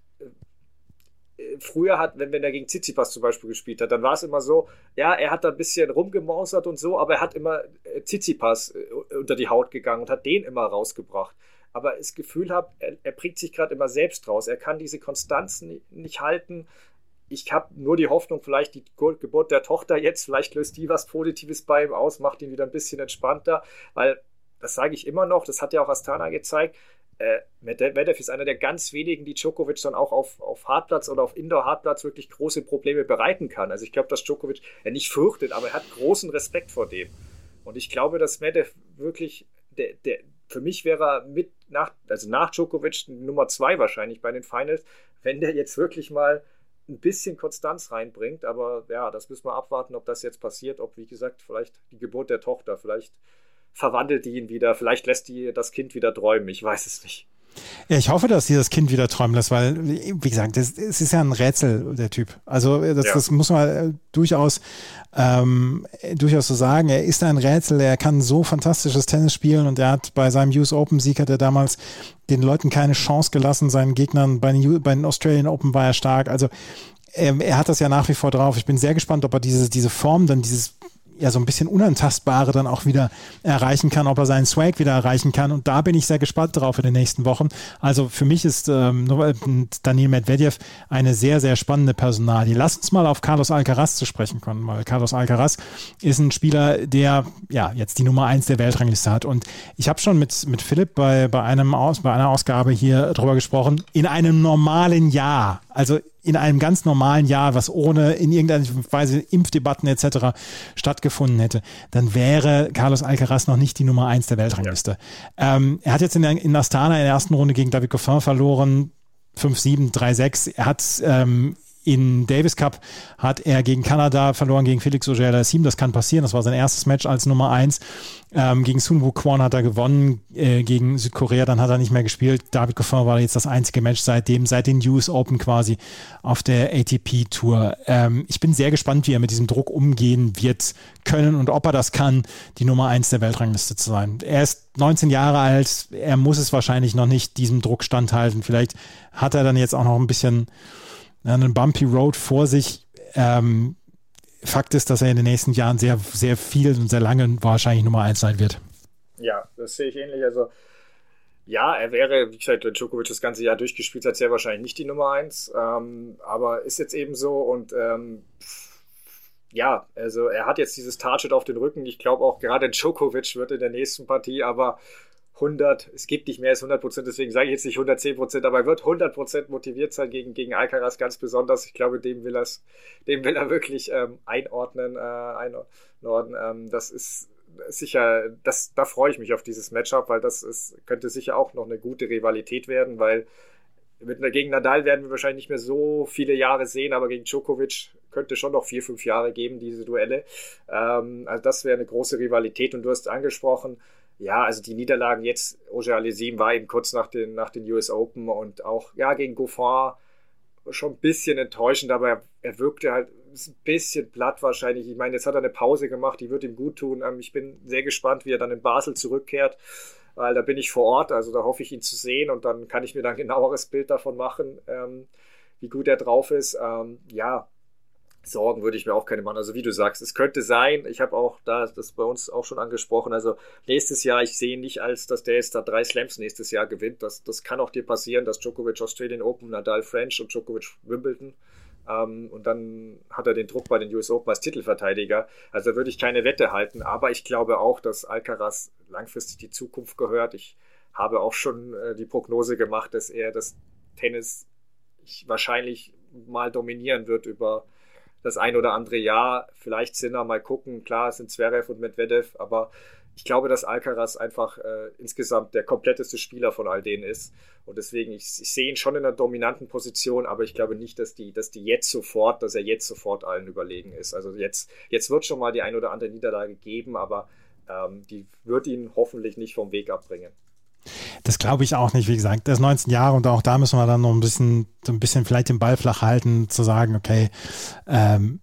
E: äh, früher hat, wenn, wenn er gegen Tsitsipas zum Beispiel gespielt hat, dann war es immer so, ja, er hat da ein bisschen rumgemausert und so, aber er hat immer äh, Tsitsipas äh, unter die Haut gegangen und hat den immer rausgebracht. Aber ich das Gefühl habe, er, er bringt sich gerade immer selbst raus. Er kann diese Konstanz nicht, nicht halten. Ich habe nur die Hoffnung, vielleicht die Geburt der Tochter jetzt, vielleicht löst die was Positives bei ihm aus, macht ihn wieder ein bisschen entspannter, weil, das sage ich immer noch, das hat ja auch Astana gezeigt, äh, Medvedev ist einer der ganz wenigen, die Djokovic dann auch auf, auf Hartplatz oder auf Indoor-Hartplatz wirklich große Probleme bereiten kann. Also ich glaube, dass Djokovic er nicht fürchtet, aber er hat großen Respekt vor dem. Und ich glaube, dass Medvedev wirklich, der, der, für mich wäre er mit nach, also nach Djokovic Nummer zwei wahrscheinlich bei den Finals, wenn der jetzt wirklich mal ein bisschen Konstanz reinbringt, aber ja, das müssen wir abwarten, ob das jetzt passiert, ob, wie gesagt, vielleicht die Geburt der Tochter, vielleicht verwandelt die ihn wieder, vielleicht lässt die das Kind wieder träumen, ich weiß es nicht.
D: Ja, ich hoffe, dass die das Kind wieder träumen lässt, weil, wie gesagt, es ist ja ein Rätsel, der Typ. Also das, ja. das muss man äh, durchaus ähm, durchaus so sagen. Er ist ein Rätsel, er kann so fantastisches Tennis spielen und er hat bei seinem U S Open-Sieg hat er damals den Leuten keine Chance gelassen, seinen Gegnern. Bei den, bei den Australian Open war er stark. Also ähm, er hat das ja nach wie vor drauf. Ich bin sehr gespannt, ob er diese, diese Form, dann dieses ja so ein bisschen Unantastbare dann auch wieder erreichen kann, ob er seinen Swag wieder erreichen kann. Und da bin ich sehr gespannt drauf in den nächsten Wochen. Also für mich ist ähm, Daniil Medvedev eine sehr, sehr spannende Personalie. Lass uns mal auf Carlos Alcaraz zu sprechen kommen, weil Carlos Alcaraz ist ein Spieler, der ja jetzt die Nummer eins der Weltrangliste hat. Und ich habe schon mit, mit Philipp bei, bei, einem Aus, bei einer Ausgabe hier drüber gesprochen, in einem normalen Jahr, also in einem ganz normalen Jahr, was ohne in irgendeiner Weise Impfdebatten et cetera stattgefunden hätte, dann wäre Carlos Alcaraz noch nicht die Nummer eins der Weltrangliste. Ja. Ähm, er hat jetzt in, in Astana in der ersten Runde gegen David Goffin verloren, fünf sieben, drei sechs. Er hat ähm, in Davis Cup hat er gegen Kanada verloren, gegen Felix Auger-Aliassime. Das kann passieren. Das war sein erstes Match als Nummer eins. Ähm, gegen Sun Woo Kwon hat er gewonnen, äh, gegen Südkorea. Dann hat er nicht mehr gespielt. David Goffin war jetzt das einzige Match seitdem, seit den U S Open quasi auf der A T P Tour. Ähm, ich bin sehr gespannt, wie er mit diesem Druck umgehen wird können und ob er das kann, die Nummer eins der Weltrangliste zu sein. Er ist neunzehn Jahre alt. Er muss es wahrscheinlich noch nicht diesem Druck standhalten. Vielleicht hat er dann jetzt auch noch ein bisschen einen bumpy Road vor sich. Ähm, Fakt ist, dass er in den nächsten Jahren sehr, sehr viel und sehr lange wahrscheinlich Nummer eins sein wird.
E: Ja, das sehe ich ähnlich. Also ja, er wäre, wie gesagt, wenn Djokovic das ganze Jahr durchgespielt hat, sehr wahrscheinlich nicht die Nummer eins. Ähm, aber ist jetzt eben so und ähm, ja, also er hat jetzt dieses Target auf den Rücken. Ich glaube auch gerade Djokovic wird in der nächsten Partie aber hundert, es gibt nicht mehr als hundert Prozent, deswegen sage ich jetzt nicht hundertzehn Prozent, aber er wird hundert Prozent motiviert sein gegen, gegen Alcaraz ganz besonders. Ich glaube, dem will, dem will er wirklich ähm, einordnen. Äh, einordnen. Ähm, das ist sicher, das, da freue ich mich auf dieses Matchup, weil das ist, könnte sicher auch noch eine gute Rivalität werden, weil mit, gegen Nadal werden wir wahrscheinlich nicht mehr so viele Jahre sehen, aber gegen Djokovic könnte schon noch vier, fünf Jahre geben, diese Duelle. Ähm, also das wäre eine große Rivalität und du hast angesprochen, ja, also die Niederlagen jetzt, Auger-Aliassime war eben kurz nach den, nach den U S Open und auch, ja, gegen Goffin schon ein bisschen enttäuschend, aber er, er wirkte halt ein bisschen platt wahrscheinlich. Ich meine, jetzt hat er eine Pause gemacht, die wird ihm gut tun. Ich bin sehr gespannt, wie er dann in Basel zurückkehrt, weil da bin ich vor Ort, also da hoffe ich, ihn zu sehen und dann kann ich mir dann ein genaueres Bild davon machen, ähm, wie gut er drauf ist. Ähm, ja, Sorgen würde ich mir auch keine machen. Also wie du sagst, es könnte sein, ich habe auch da das bei uns auch schon angesprochen, also nächstes Jahr, ich sehe nicht als, dass der jetzt da drei Slams nächstes Jahr gewinnt. Das, das kann auch dir passieren, dass Djokovic Australian Open, Nadal French und Djokovic Wimbledon ähm, und dann hat er den Druck bei den U S Open als Titelverteidiger. Also da würde ich keine Wette halten, aber ich glaube auch, dass Alcaraz langfristig die Zukunft gehört. Ich habe auch schon äh, die Prognose gemacht, dass er das Tennis wahrscheinlich mal dominieren wird über das ein oder andere Jahr, vielleicht Sinner, mal gucken, klar, es sind Zverev und Medvedev, aber ich glaube, dass Alcaraz einfach äh, insgesamt der kompletteste Spieler von all denen ist und deswegen, ich, ich sehe ihn schon in einer dominanten Position, aber ich glaube nicht, dass die, dass die jetzt sofort, dass er jetzt sofort allen überlegen ist. Also jetzt, jetzt wird schon mal die ein oder andere Niederlage geben, aber ähm, die wird ihn hoffentlich nicht vom Weg abbringen.
D: Das glaube ich auch nicht, wie gesagt, der ist neunzehn Jahre und auch da müssen wir dann noch ein bisschen, so ein bisschen vielleicht den Ball flach halten, zu sagen, okay, ähm,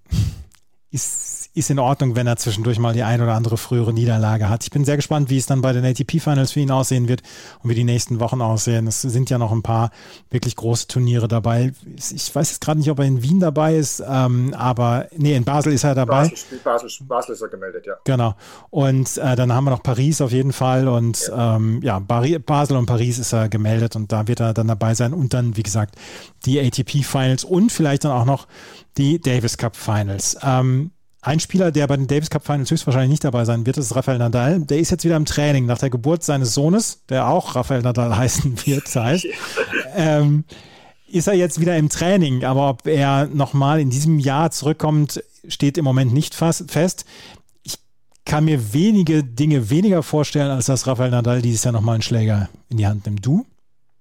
D: ist, ist in Ordnung, wenn er zwischendurch mal die ein oder andere frühere Niederlage hat. Ich bin sehr gespannt, wie es dann bei den A T P-Finals für ihn aussehen wird und wie die nächsten Wochen aussehen. Es sind ja noch ein paar wirklich große Turniere dabei. Ich weiß jetzt gerade nicht, ob er in Wien dabei ist, ähm, aber nee, in Basel ist er dabei.
E: Basel, Basel, Basel ist er gemeldet, ja.
D: Genau. Und äh, dann haben wir noch Paris auf jeden Fall und ja, ähm, ja Bari- Basel und Paris ist er gemeldet und da wird er dann dabei sein und dann, wie gesagt, die A T P-Finals und vielleicht dann auch noch die Davis Cup Finals. Ähm, Ein Spieler, der bei den Davis Cup Finals höchstwahrscheinlich nicht dabei sein wird, ist Rafael Nadal. Der ist jetzt wieder im Training nach der Geburt seines Sohnes, der auch Rafael Nadal heißen wird. Das heißt, ähm, ist er jetzt wieder im Training. Aber ob er nochmal in diesem Jahr zurückkommt, steht im Moment nicht fast, fest. Ich kann mir wenige Dinge weniger vorstellen, als dass Rafael Nadal dieses Jahr nochmal einen Schläger in die Hand nimmt. Du?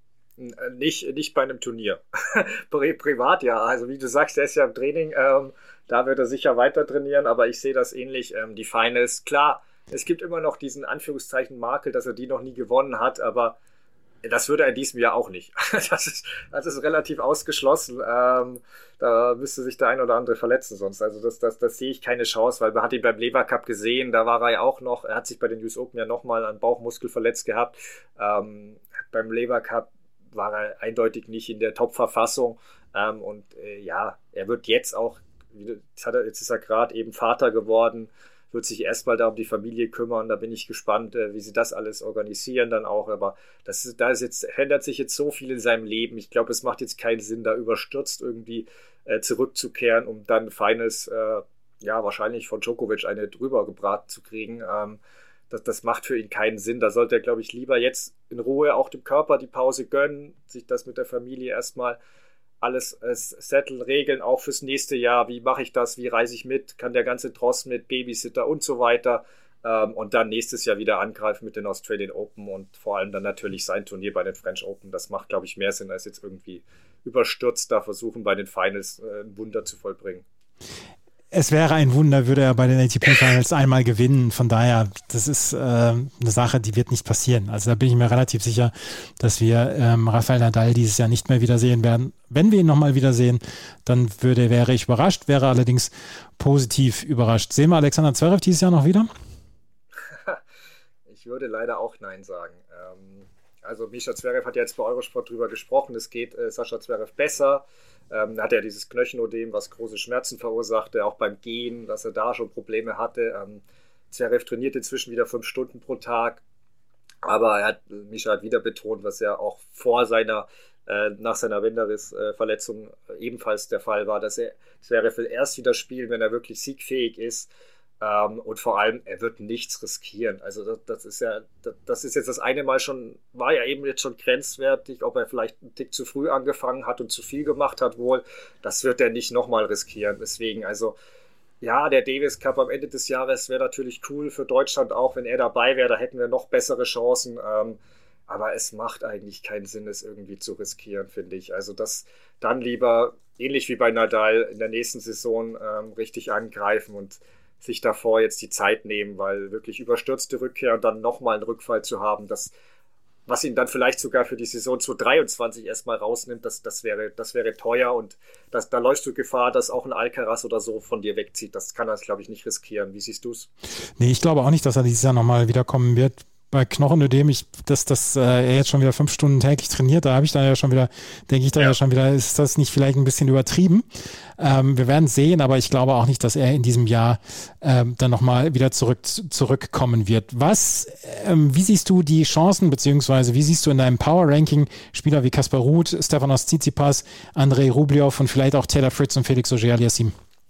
E: Nicht, nicht bei einem Turnier. Pri- privat ja. Also wie du sagst, der ist ja im Training. Ähm, Da wird er sicher weiter trainieren, aber ich sehe das ähnlich. Ähm, die Finals, klar, es gibt immer noch diesen Anführungszeichen Makel, dass er die noch nie gewonnen hat, aber das würde er in diesem Jahr auch nicht. Das ist, das ist relativ ausgeschlossen. Ähm, da müsste sich der ein oder andere verletzen sonst. Also das, das, das sehe ich keine Chance, weil man hat ihn beim Lever Cup gesehen, da war er ja auch noch, er hat sich bei den U S Open ja nochmal an Bauchmuskel verletzt gehabt. Ähm, beim Lever Cup war er eindeutig nicht in der Top-Verfassung. Ähm, und äh, ja, er wird jetzt auch Jetzt, hat er, jetzt ist er gerade eben Vater geworden, wird sich erstmal da um die Familie kümmern. Da bin ich gespannt, wie sie das alles organisieren dann auch. Aber das ist, da ist jetzt, ändert sich jetzt so viel in seinem Leben. Ich glaube, es macht jetzt keinen Sinn, da überstürzt irgendwie äh, zurückzukehren, um dann Finals, äh, ja, wahrscheinlich von Djokovic eine drüber gebraten zu kriegen. Ähm, das, das macht für ihn keinen Sinn. Da sollte er, glaube ich, lieber jetzt in Ruhe auch dem Körper die Pause gönnen, sich das mit der Familie erstmal alles äh, setteln, regeln, auch fürs nächste Jahr. Wie mache ich das? Wie reise ich mit? Kann der ganze Tross mit, Babysitter und so weiter. Ähm, und dann nächstes Jahr wieder angreifen mit den Australian Open und vor allem dann natürlich sein Turnier bei den French Open. Das macht, glaube ich, mehr Sinn, als jetzt irgendwie überstürzt da versuchen, bei den Finals äh, ein Wunder zu vollbringen.
D: Es wäre ein Wunder, würde er bei den A T P-Finals einmal gewinnen. Von daher, das ist äh, eine Sache, die wird nicht passieren. Also da bin ich mir relativ sicher, dass wir ähm, Rafael Nadal dieses Jahr nicht mehr wiedersehen werden. Wenn wir ihn nochmal wiedersehen, dann würde, wäre ich überrascht, wäre allerdings positiv überrascht. Sehen wir Alexander Zverev dieses Jahr noch wieder?
E: Ich würde leider auch Nein sagen. Ähm, also Mischa Zverev hat ja jetzt bei Eurosport drüber gesprochen, es geht äh, Sascha Zverev besser. Ähm, hat er dieses Knöchenödem, was große Schmerzen verursachte, auch beim Gehen, dass er da schon Probleme hatte. Ähm, Zverev trainiert inzwischen wieder fünf Stunden pro Tag, aber er hat, Mischa hat wieder betont, was ja auch vor seiner, äh, nach seiner Wenderis-Verletzung äh, ebenfalls der Fall war, dass er Zverev will erst wieder spielen, wenn er wirklich siegfähig ist. Ähm, und vor allem, er wird nichts riskieren. Also das, das ist ja, das, das ist jetzt das eine Mal schon, war ja eben jetzt schon grenzwertig, ob er vielleicht einen Tick zu früh angefangen hat und zu viel gemacht hat wohl. Das wird er nicht nochmal riskieren. Deswegen, also ja, der Davis Cup am Ende des Jahres wäre natürlich cool für Deutschland auch, wenn er dabei wäre, da hätten wir noch bessere Chancen. Ähm, aber es macht eigentlich keinen Sinn, es irgendwie zu riskieren, finde ich. Also das dann lieber, ähnlich wie bei Nadal, in der nächsten Saison ähm, richtig angreifen und sich davor jetzt die Zeit nehmen, weil wirklich überstürzte Rückkehr und dann nochmal einen Rückfall zu haben, das, was ihn dann vielleicht sogar für die Saison zweitausenddreiundzwanzig erstmal rausnimmt, das, das, wäre, das wäre teuer und das, da läufst du Gefahr, dass auch ein Alcaraz oder so von dir wegzieht. Das kann er, glaube ich, nicht riskieren. Wie siehst du es?
D: Nee, ich glaube auch nicht, dass er dieses Jahr nochmal wiederkommen wird. Bei Knochenödem, ich, dass, dass äh, er jetzt schon wieder fünf Stunden täglich trainiert, da habe ich dann ja schon wieder, denke ich da ja. ja schon wieder, ist das nicht vielleicht ein bisschen übertrieben? Ähm, wir werden sehen, aber ich glaube auch nicht, dass er in diesem Jahr ähm, dann nochmal wieder zurück, zurückkommen wird. Was, ähm, wie siehst du die Chancen, beziehungsweise wie siehst du in deinem Power-Ranking Spieler wie Kaspar Ruud, Stefanos Tsitsipas, Andrei Rublev und vielleicht auch Taylor Fritz und Felix Auger-Aliassime?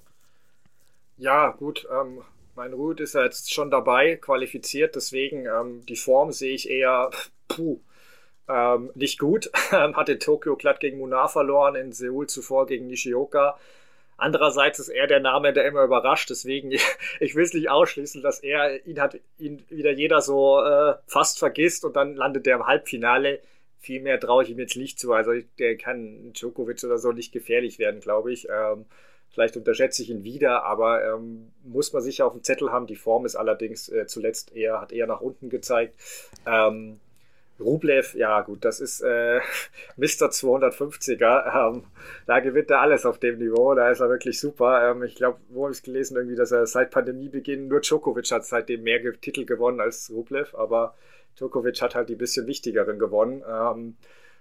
E: Ja, gut, ähm, mein Ruud ist ja jetzt schon dabei, qualifiziert, deswegen ähm, die Form sehe ich eher puh, ähm, nicht gut. Hat in Tokio glatt gegen Munar verloren, in Seoul zuvor gegen Nishioka. Andererseits ist er der Name, der immer überrascht, deswegen ich, ich will es nicht ausschließen, dass er ihn hat ihn wieder jeder so äh, fast vergisst und dann landet er im Halbfinale. Viel mehr traue ich ihm jetzt nicht zu. Also der kann Djokovic oder so nicht gefährlich werden, glaube ich. Ähm, Vielleicht unterschätze ich ihn wieder, aber ähm, muss man sicher auf dem Zettel haben. Die Form ist allerdings äh, zuletzt eher, hat eher nach unten gezeigt. Ähm, Rublev, ja gut, das ist äh, Mister zweihundertfünfziger. Ähm, da gewinnt er alles auf dem Niveau. Da ist er wirklich super. Ähm, ich glaube, wo habe ich es gelesen, irgendwie, dass er seit Pandemiebeginn, nur Djokovic hat seitdem mehr Ge- Titel gewonnen als Rublev, aber Djokovic hat halt die bisschen wichtigeren gewonnen. Ähm,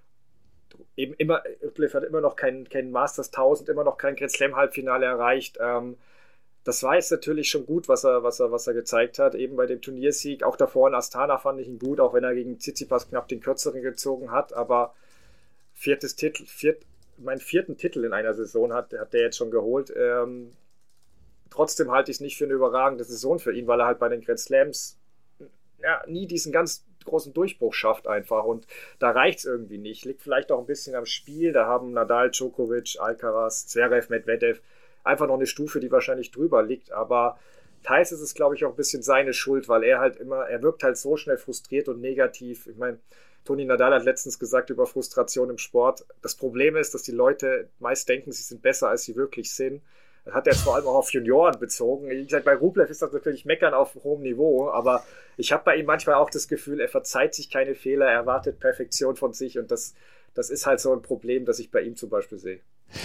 E: Eben immer, Rublev hat immer noch kein, kein Masters tausend, immer noch kein Grand Slam Halbfinale erreicht. Ähm, das war jetzt natürlich schon gut, was er, was er, was er gezeigt hat, eben bei dem Turniersieg. Auch davor in Astana fand ich ihn gut, auch wenn er gegen Tsitsipas knapp den kürzeren gezogen hat. Aber viertes Titel, viert, meinen vierten Titel in einer Saison hat, hat der jetzt schon geholt. Ähm, trotzdem halte ich es nicht für eine überragende Saison für ihn, weil er halt bei den Grand Slams ja, nie diesen ganz großen Durchbruch schafft einfach und da reicht es irgendwie nicht. Liegt vielleicht auch ein bisschen am Spiel, da haben Nadal, Djokovic, Alcaraz, Zverev, Medvedev einfach noch eine Stufe, die wahrscheinlich drüber liegt, aber teils ist es, glaube ich, auch ein bisschen seine Schuld, weil er halt immer, er wirkt halt so schnell frustriert und negativ. Ich meine, Toni Nadal hat letztens gesagt über Frustration im Sport, das Problem ist, dass die Leute meist denken, sie sind besser, als sie wirklich sind. Das hat er jetzt vor allem auch auf Junioren bezogen. Wie gesagt, bei Rublev ist das natürlich Meckern auf hohem Niveau, aber ich habe bei ihm manchmal auch das Gefühl, er verzeiht sich keine Fehler, er erwartet Perfektion von sich und das, das ist halt so ein Problem, das ich bei ihm zum Beispiel sehe.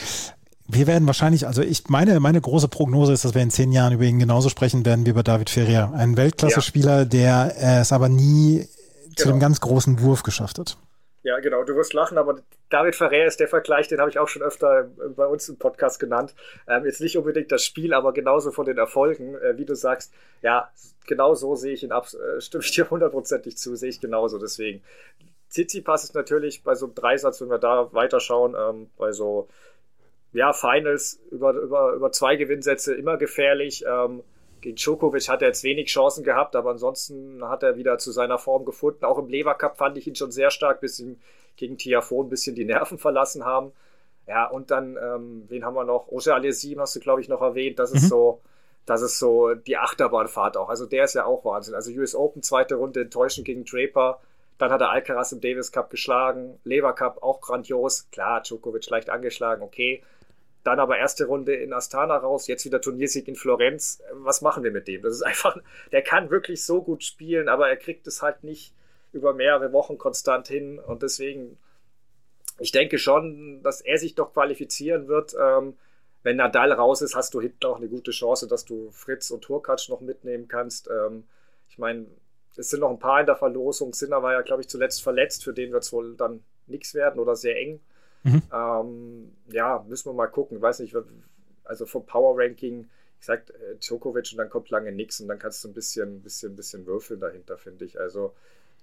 D: Wir werden wahrscheinlich, also ich meine, meine große Prognose ist, dass wir in zehn Jahren über ihn genauso sprechen werden wie über David Ferrer. Ein Weltklasse-Spieler, der äh, es aber nie genau. zu dem ganz großen Wurf geschafft hat.
E: Ja, genau, du wirst lachen, aber David Ferrer ist der Vergleich, den habe ich auch schon öfter bei uns im Podcast genannt. Ähm, jetzt nicht unbedingt das Spiel, aber genauso von den Erfolgen, äh, wie du sagst, ja, genau so sehe ich ihn ab, äh, stimme ich dir hundertprozentig zu, sehe ich genauso, deswegen. Tsitsipas ist natürlich bei so einem Dreisatz, wenn wir da weiterschauen, ähm, bei so, ja, Finals über, über, über zwei Gewinnsätze immer gefährlich, ähm, gegen Djokovic hat er jetzt wenig Chancen gehabt, aber ansonsten hat er wieder zu seiner Form gefunden. Auch im Lever Cup fand ich ihn schon sehr stark, bis ihm gegen Tiafoe ein bisschen die Nerven verlassen haben. Ja, und dann, ähm, wen haben wir noch? Auger-Aliassime hast du, glaube ich, noch erwähnt. Das mhm. ist so, das ist so die Achterbahnfahrt auch. Also der ist ja auch Wahnsinn. Also U S Open, zweite Runde enttäuschend gegen Draper. Dann hat er Alcaraz im Davis Cup geschlagen. Lever Cup auch grandios. Klar, Djokovic leicht angeschlagen, okay. Dann aber erste Runde in Astana raus, jetzt wieder Turniersieg in Florenz. Was machen wir mit dem? Das ist einfach, der kann wirklich so gut spielen, aber er kriegt es halt nicht über mehrere Wochen konstant hin. Und deswegen, ich denke schon, dass er sich doch qualifizieren wird. Ähm, wenn Nadal raus ist, hast du hinten auch eine gute Chance, dass du Fritz und Hurkacz noch mitnehmen kannst. Ähm, ich meine, es sind noch ein paar in der Verlosung. Sinner war ja, glaube ich, zuletzt verletzt, für den wird es wohl dann nichts werden oder sehr eng. Mhm. Ähm, ja, müssen wir mal gucken. Ich weiß nicht, also vom Power-Ranking, ich sag äh, Djokovic und dann kommt lange nichts und dann kannst du ein bisschen, bisschen, bisschen würfeln dahinter, finde ich. Also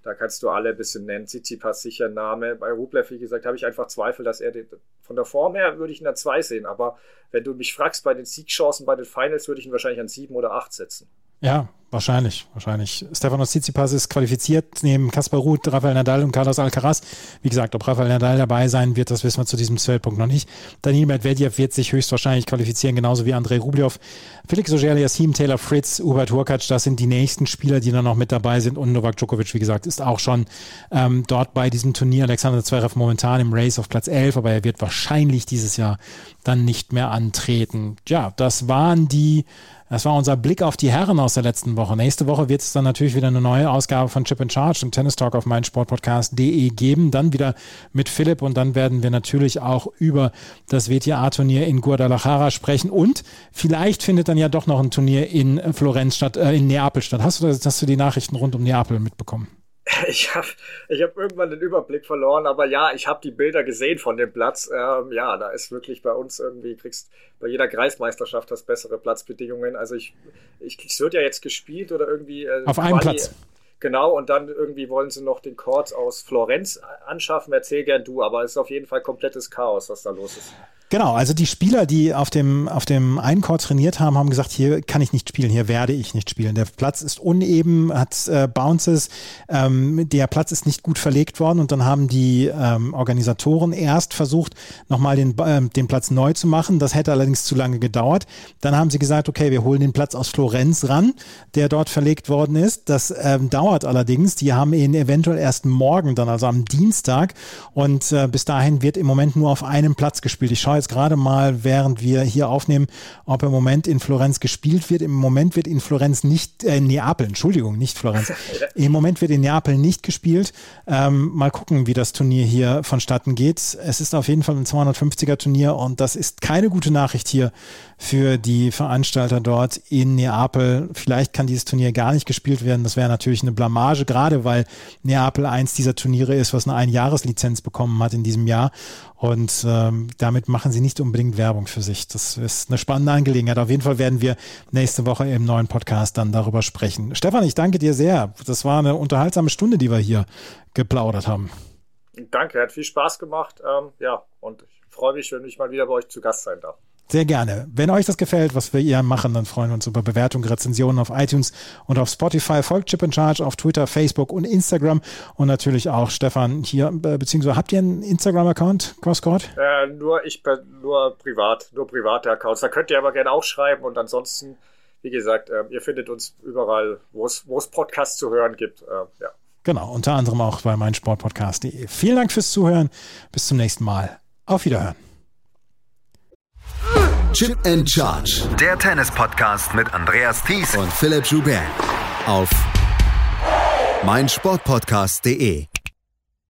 E: Da kannst du alle ein bisschen nennen. Tsitsipas sicher Name. Bei Rublev, wie gesagt, habe ich einfach Zweifel, dass er den, von der Form her würde ich ihn an zwei sehen. Aber wenn du mich fragst, bei den Siegchancen, bei den Finals, würde ich ihn wahrscheinlich an sieben oder acht setzen.
D: Ja, wahrscheinlich, wahrscheinlich. Stefanos Tsitsipas ist qualifiziert neben Kaspar Ruud, Rafael Nadal und Carlos Alcaraz. Wie gesagt, ob Rafael Nadal dabei sein wird, das wissen wir zu diesem Zeitpunkt noch nicht. Daniil Medvedev wird sich höchstwahrscheinlich qualifizieren, genauso wie Andrei Rublev. Felix Auger-Aliassime, Taylor Fritz, Hubert Hurkacz, das sind die nächsten Spieler, die dann noch mit dabei sind. Und Novak Djokovic, wie gesagt, ist auch schon ähm, dort bei diesem Turnier. Alexander Zverev momentan im Race auf Platz elf, aber er wird wahrscheinlich dieses Jahr dann nicht mehr antreten. Ja, das waren die Das war unser Blick auf die Herren aus der letzten Woche. Nächste Woche wird es dann natürlich wieder eine neue Ausgabe von Chip and Charge und Tennis Talk auf meinsportpodcast punkt de geben. Dann wieder mit Philipp und dann werden wir natürlich auch über das W T A-Turnier in Guadalajara sprechen und vielleicht findet dann ja doch noch ein Turnier in Florenz statt, äh, in Neapel statt. Hast du, hast du die Nachrichten rund um Neapel mitbekommen?
E: Ich habe ich hab irgendwann den Überblick verloren, aber ja, ich habe die Bilder gesehen von dem Platz. Ähm, ja, da ist wirklich bei uns irgendwie, kriegst bei jeder Kreismeisterschaft das bessere Platzbedingungen. Also ich, ich es wird ja jetzt gespielt oder irgendwie... Äh,
D: Auf einem Platz.
E: Genau, und dann irgendwie wollen sie noch den Court aus Florenz anschaffen. Erzähl gern du, aber es ist auf jeden Fall komplettes Chaos, was da los ist.
D: Genau, also die Spieler, die auf dem, auf dem einen Court trainiert haben, haben gesagt, hier kann ich nicht spielen, hier werde ich nicht spielen. Der Platz ist uneben, hat äh, Bounces, ähm, der Platz ist nicht gut verlegt worden und dann haben die ähm, Organisatoren erst versucht, nochmal den, äh, den Platz neu zu machen. Das hätte allerdings zu lange gedauert. Dann haben sie gesagt, okay, wir holen den Platz aus Florenz ran, der dort verlegt worden ist. Das ähm, dauert allerdings. Die haben ihn eventuell erst morgen dann, also am Dienstag und äh, bis dahin wird im Moment nur auf einem Platz gespielt. Ich schaue jetzt gerade mal, während wir hier aufnehmen, ob im Moment in Florenz gespielt wird. Im Moment wird in Florenz nicht, äh, Neapel, Entschuldigung, nicht Florenz. Im Moment wird in Neapel nicht gespielt. Ähm, mal gucken, wie das Turnier hier vonstatten geht. Es ist auf jeden Fall ein zweihundertfünfziger Turnier und das ist keine gute Nachricht hier für die Veranstalter dort in Neapel. Vielleicht kann dieses Turnier gar nicht gespielt werden. Das wäre natürlich eine Blamage, gerade weil Neapel eins dieser Turniere ist, was eine Einjahreslizenz bekommen hat in diesem Jahr. Und ähm, damit machen sie nicht unbedingt Werbung für sich. Das ist eine spannende Angelegenheit. Auf jeden Fall werden wir nächste Woche im neuen Podcast dann darüber sprechen. Stefan, ich danke dir sehr. Das war eine unterhaltsame Stunde, die wir hier geplaudert haben.
E: Danke, hat viel Spaß gemacht. Ähm, ja, und ich freue mich, wenn ich mal wieder bei euch zu Gast sein darf.
D: Sehr gerne. Wenn euch das gefällt, was wir hier machen, dann freuen wir uns über Bewertungen, Rezensionen auf iTunes und auf Spotify. Folgt Chip and Charge auf Twitter, Facebook und Instagram und natürlich auch Stefan hier, beziehungsweise habt ihr einen Instagram-Account, CrossCourt?
E: Äh, nur ich, nur privat, nur private Accounts. Da könnt ihr aber gerne auch schreiben und ansonsten, wie gesagt, äh, ihr findet uns überall, wo es Podcasts zu hören gibt. Äh, ja.
D: Genau, unter anderem auch bei meinsportpodcast punkt de. Vielen Dank fürs Zuhören. Bis zum nächsten Mal. Auf Wiederhören.
B: Chip and Charge.
C: Der Tennis-Podcast mit Andreas Thies
B: und Philipp Joubert auf meinsportpodcast punkt de.